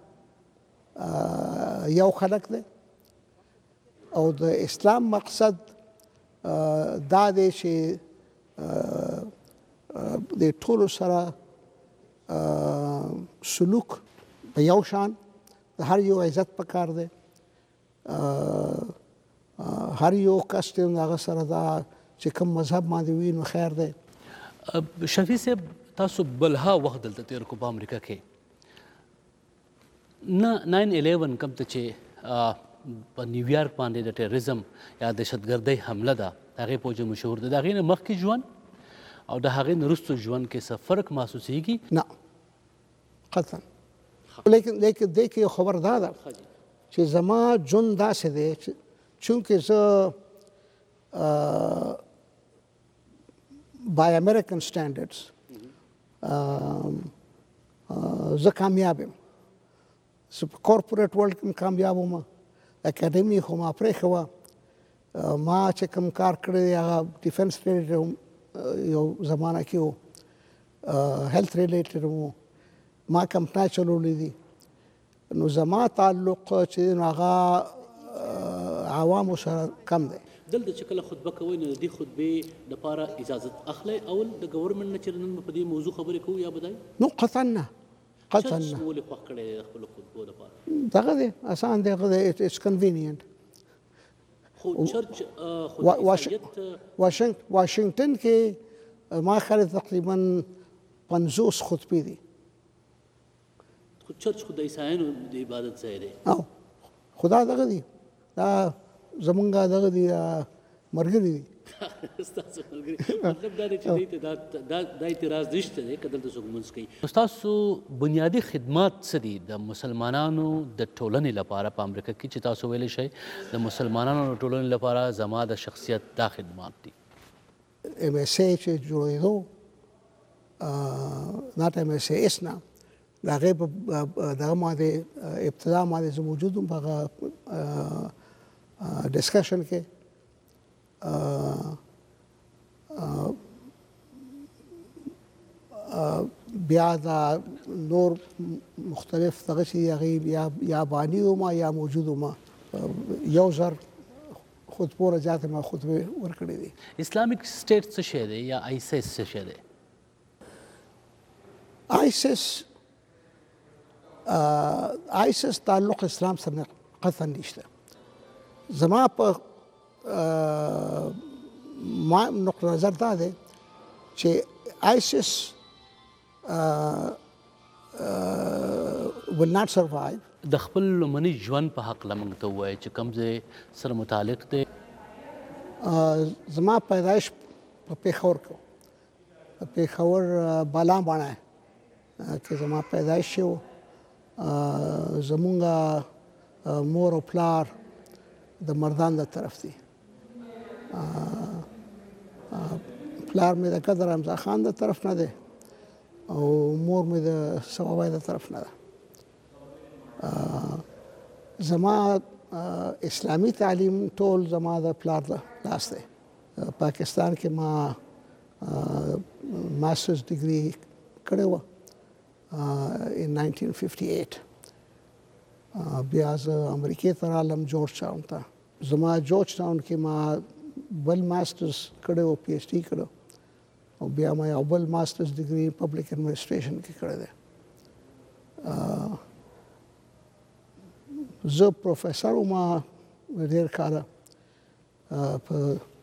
Speaker 10: یو خلق دی، او د اسلام مقصد دا دی چې د ټولو سره سلوک په یو شان، د هر یو عزت پکار دی، هر یو کس چې هغه سره دا چې کوم مذهب باندې وي نو خیر دی.
Speaker 13: شفیع صاحب تاسو بلها وخت دلته تیر کو په امریکا کې نه ناین الیون کوم ته چې په نیویارک باندې د ټیرریزم یا دهشتګردۍ حمله ده د هغې په وجه مشهور ده. د هغې نه مخکې ژوند او د هغې نه وروسته ژوند کې څه فرق محسوسیږي؟
Speaker 10: نه قطعا. لیکن لیکن دې کې یو خبر دا ده چې زما ژوند داسې دی چونکې زه بای امریکن سټینډرډز زه کامیاب یم. زه په کورپوریټ ورلډ کې کامیاب وم، اکیډمي خو ما پرېښه وه. ما چې کوم کار کړی هغه ډیفنس ریلیټډ یو زمانه کې و، هیلث ریلیټډ و، ما کمپنۍ چلولی دي. نو زما تعلق چې نو هغه عوامو سره کم دی.
Speaker 13: دلته چې کله خطبه کوئ نو د دې خطبې دپاره اجازت اخلی اول د ګورنمنټ نه چې نن په دې موضوع خبرې کوو یا به دی؟
Speaker 10: نو قطعا نه قطعا
Speaker 13: چرچ
Speaker 10: نه.
Speaker 13: ولې خوښ کړی دی د خپلو خطبو دپاره؟
Speaker 10: دغه دی اسان دی، هغه دی اټس کنوینینټ.
Speaker 13: خو چرچ
Speaker 10: واشنگټن کې ما خیال تقریبا پنځوس خطبې دي.
Speaker 13: خو چرچ خو د عیسایانو د عبادت ځای دی.
Speaker 10: او خدا دغه دی، دا زمونږ دغه دی ملګري دي.
Speaker 13: ستاسو ملګري مطلب دا دی چې دوی ته دا اعتراض نشته دی که دلته څوک لمونځ کوي. ستاسو بنیادي خدمات څه دي د مسلمانانو د ټولنې لپاره په امریکا کې چې تاسو ویلی شئ د مسلمانانو د ټولنې لپاره زما د شخصیت دا خدمات دي؟
Speaker 10: ایم ایس ای چې جوړېدو ناټ ایم ایس ای اس نه د هغې په دغه باندې ابتدا باندې زه موجود وم په هغه ډسکشن کې بیا دا نور مختلف دغه چې هغې یا بانی وم یا موجود وم یو زر خطبو زیاتې ما خطبې ورکړې دي.
Speaker 13: اسلامیک سټیټ څه شی دی یا آیسس څه شی دی؟
Speaker 10: آیسس آیسس تعلق اسلام سره قطعا نشته. زما په ما نقطه نظر دا دی چې آیسس will not survive.
Speaker 13: د خپل لومړني ژوند په هکله موږ ته ووایه چې کوم ځای سره متعلق دی.
Speaker 10: زما پیدایش په پېښور کې په پېښور بالا باڼه کې زما پیدایش شو. زمونږ مور او پلار د مردان د طرف دي. پلار مې د قدر حمزه خان د طرف نه دی او مور مې د سباوی د طرف نه ده. زما اسلامی تعلیم ټول زما د پلار د لاس دی. پاکستان کې ما ماسټرز ډیګري کړې وه in nineteen fifty-eight. بیا زه امریکې ته رالم جورج ټاون ته. زما جورج ټاون کې ما بل ماسټرز کړی و، پی ایچ ډي کړی او بیا ما یو بل ماسټرز ډیګري پبلک ایڈمنسټریشن کې کړی دی. زه پروفیسر وم ډېر کاله په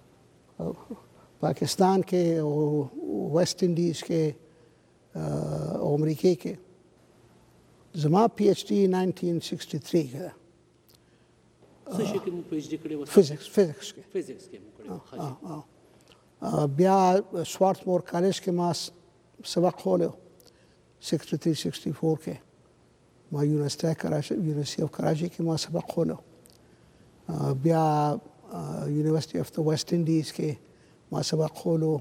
Speaker 10: پاکستان کې او ویسټ انډیز کې او امریکې کې. زما پی ایچ ډي nineteen sixty-three کې ده.
Speaker 13: څه شي کې مو پی ایچ ډي کړې وه؟
Speaker 10: فزیکس فزیکس کې
Speaker 13: فزیکس کې مو کړې وه.
Speaker 10: بیا سوارټمور کالج کې ما سبق خولی sixty-three sixty-four کې. ما یونیورسټي کراچي یونیورسټي اف کراچي کې ما سبق خولی. بیا یونیورسټي اف د ویسټ انډیز کې ما سبق خولو.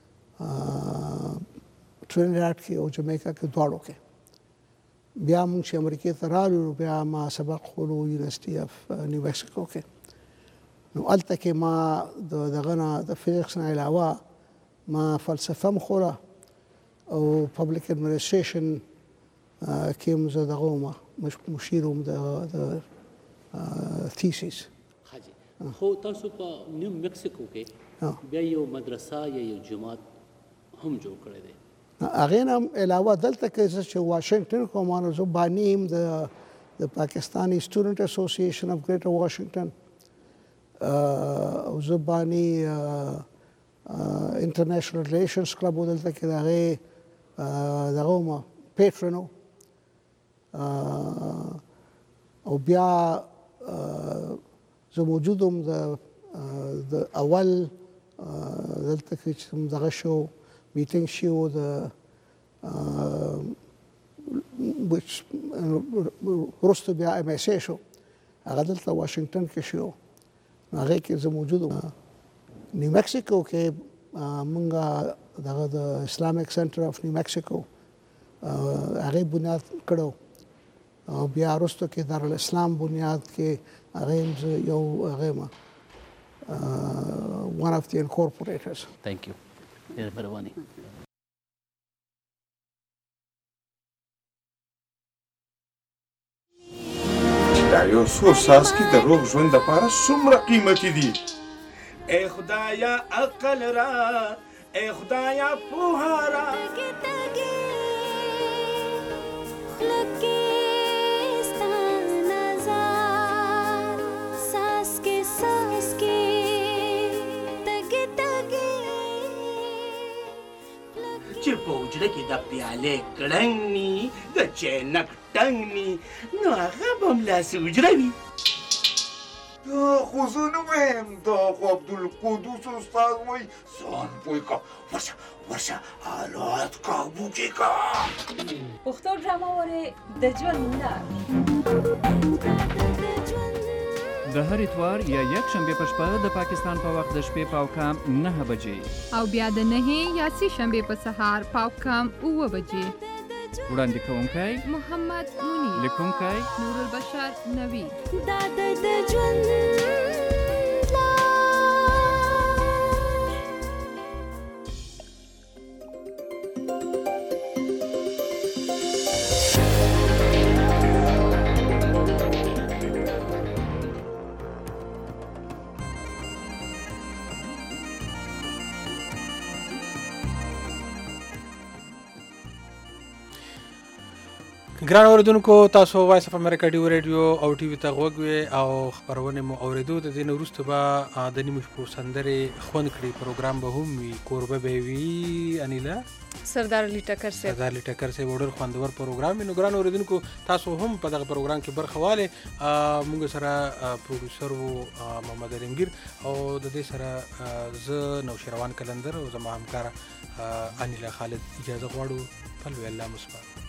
Speaker 10: ټرینیډاډ کې او جمیکا کې دواړو کې. بیا موږ چې امریکې ته رالو بیا ما سبق خولو یونیورسټي اف نیو میکسیکو کې. نو هلته کې ما د دغه نه د فزیکس نه علاوه ما فلسفه هم خوله او پبلک ایډمنسټریشن کې هم زه دغه وم مشیر وم د تھیسیس.
Speaker 13: خو تاسو په نیو میکسیکو کې بیا یو مدرسه یا یو جماعت هم جوړ کړی دی.
Speaker 10: هغې نه علاوه دلته کې زه چې واشنګټن کوم نو زه باني یم د پاکستاني سټوډنټ اسوسییشن اف ګریټر واشنګټن او زه باني انټرنیشنل ریلیشنز کلب و دلته کې د هغې دغه وم پیټرن و. او بیا زه موجود وم د اول دلته کې چې دغه شو میټینګ شو د وروسته بیا ایم ایس ای شو هغه دلته واشنګټن کې شو. هغې کې زه موجود وم. نیو میکسیکو کې موږ دغه د اسلامیک سنټر اف نیو میکسیکو هغې بنیاد کړی او بیا وروسته کې دارالاسلام بنیاد کې هغې هم زه یو هغې یم one of the incorporators.
Speaker 13: Thank you. ډېره مهرباني.
Speaker 21: دا یو څو څاڅکي د روغ ژوند دپاره څومره قیمتي دي.
Speaker 9: ای خدایا عقل را ای خدایا پوهه را چې په حجره کې د پیالې کړنګ ني د چینک ټنګ ني نو هغه به هملاسې حجره وي.
Speaker 21: دا خو زه نه وایم، دا خو عبدالقدوس استاد وایي ځان پوه که ورشه ورشه حالات کابو کې که.
Speaker 14: پښتو ډرامه وارې د ژوند لار د هر اتوار یا یک شنبه په شپه د پاکستان په وخت د شپې پاو کم نه بجې
Speaker 15: او بیا د نهې یا سې شنبه په سهار پاو کم اوه بجې.
Speaker 14: وړاندې کوونکی
Speaker 15: محمد منیر،
Speaker 14: لیکونکی
Speaker 15: نور البشر نوی.
Speaker 16: دا د ژوند
Speaker 3: ګران اوریدونکو، تاسو وایس اف امریکا ډیو ریډیو او ټي وي ته غوږ وئ او خبرونه مو اوریدو. د دې نه وروسته به د نیمو شپو سندرې خوند کړي. پروګرام به هم وي، کوربه به وي. انیلا
Speaker 2: سردار علي ټکر صاحب
Speaker 3: سردار علي ټکر صاحب ډېر خوندور پروګرام وي. نو ګران اوریدونکو، تاسو هم په دغه پروګرام کې برخه والئ. موږ سره پروډوسر و محمد علمگیر او د دې سره زه نوشیروان کلندر او زما همکاره انیلا خالد. اجازه غواړو. په لوی الله مو سپارو.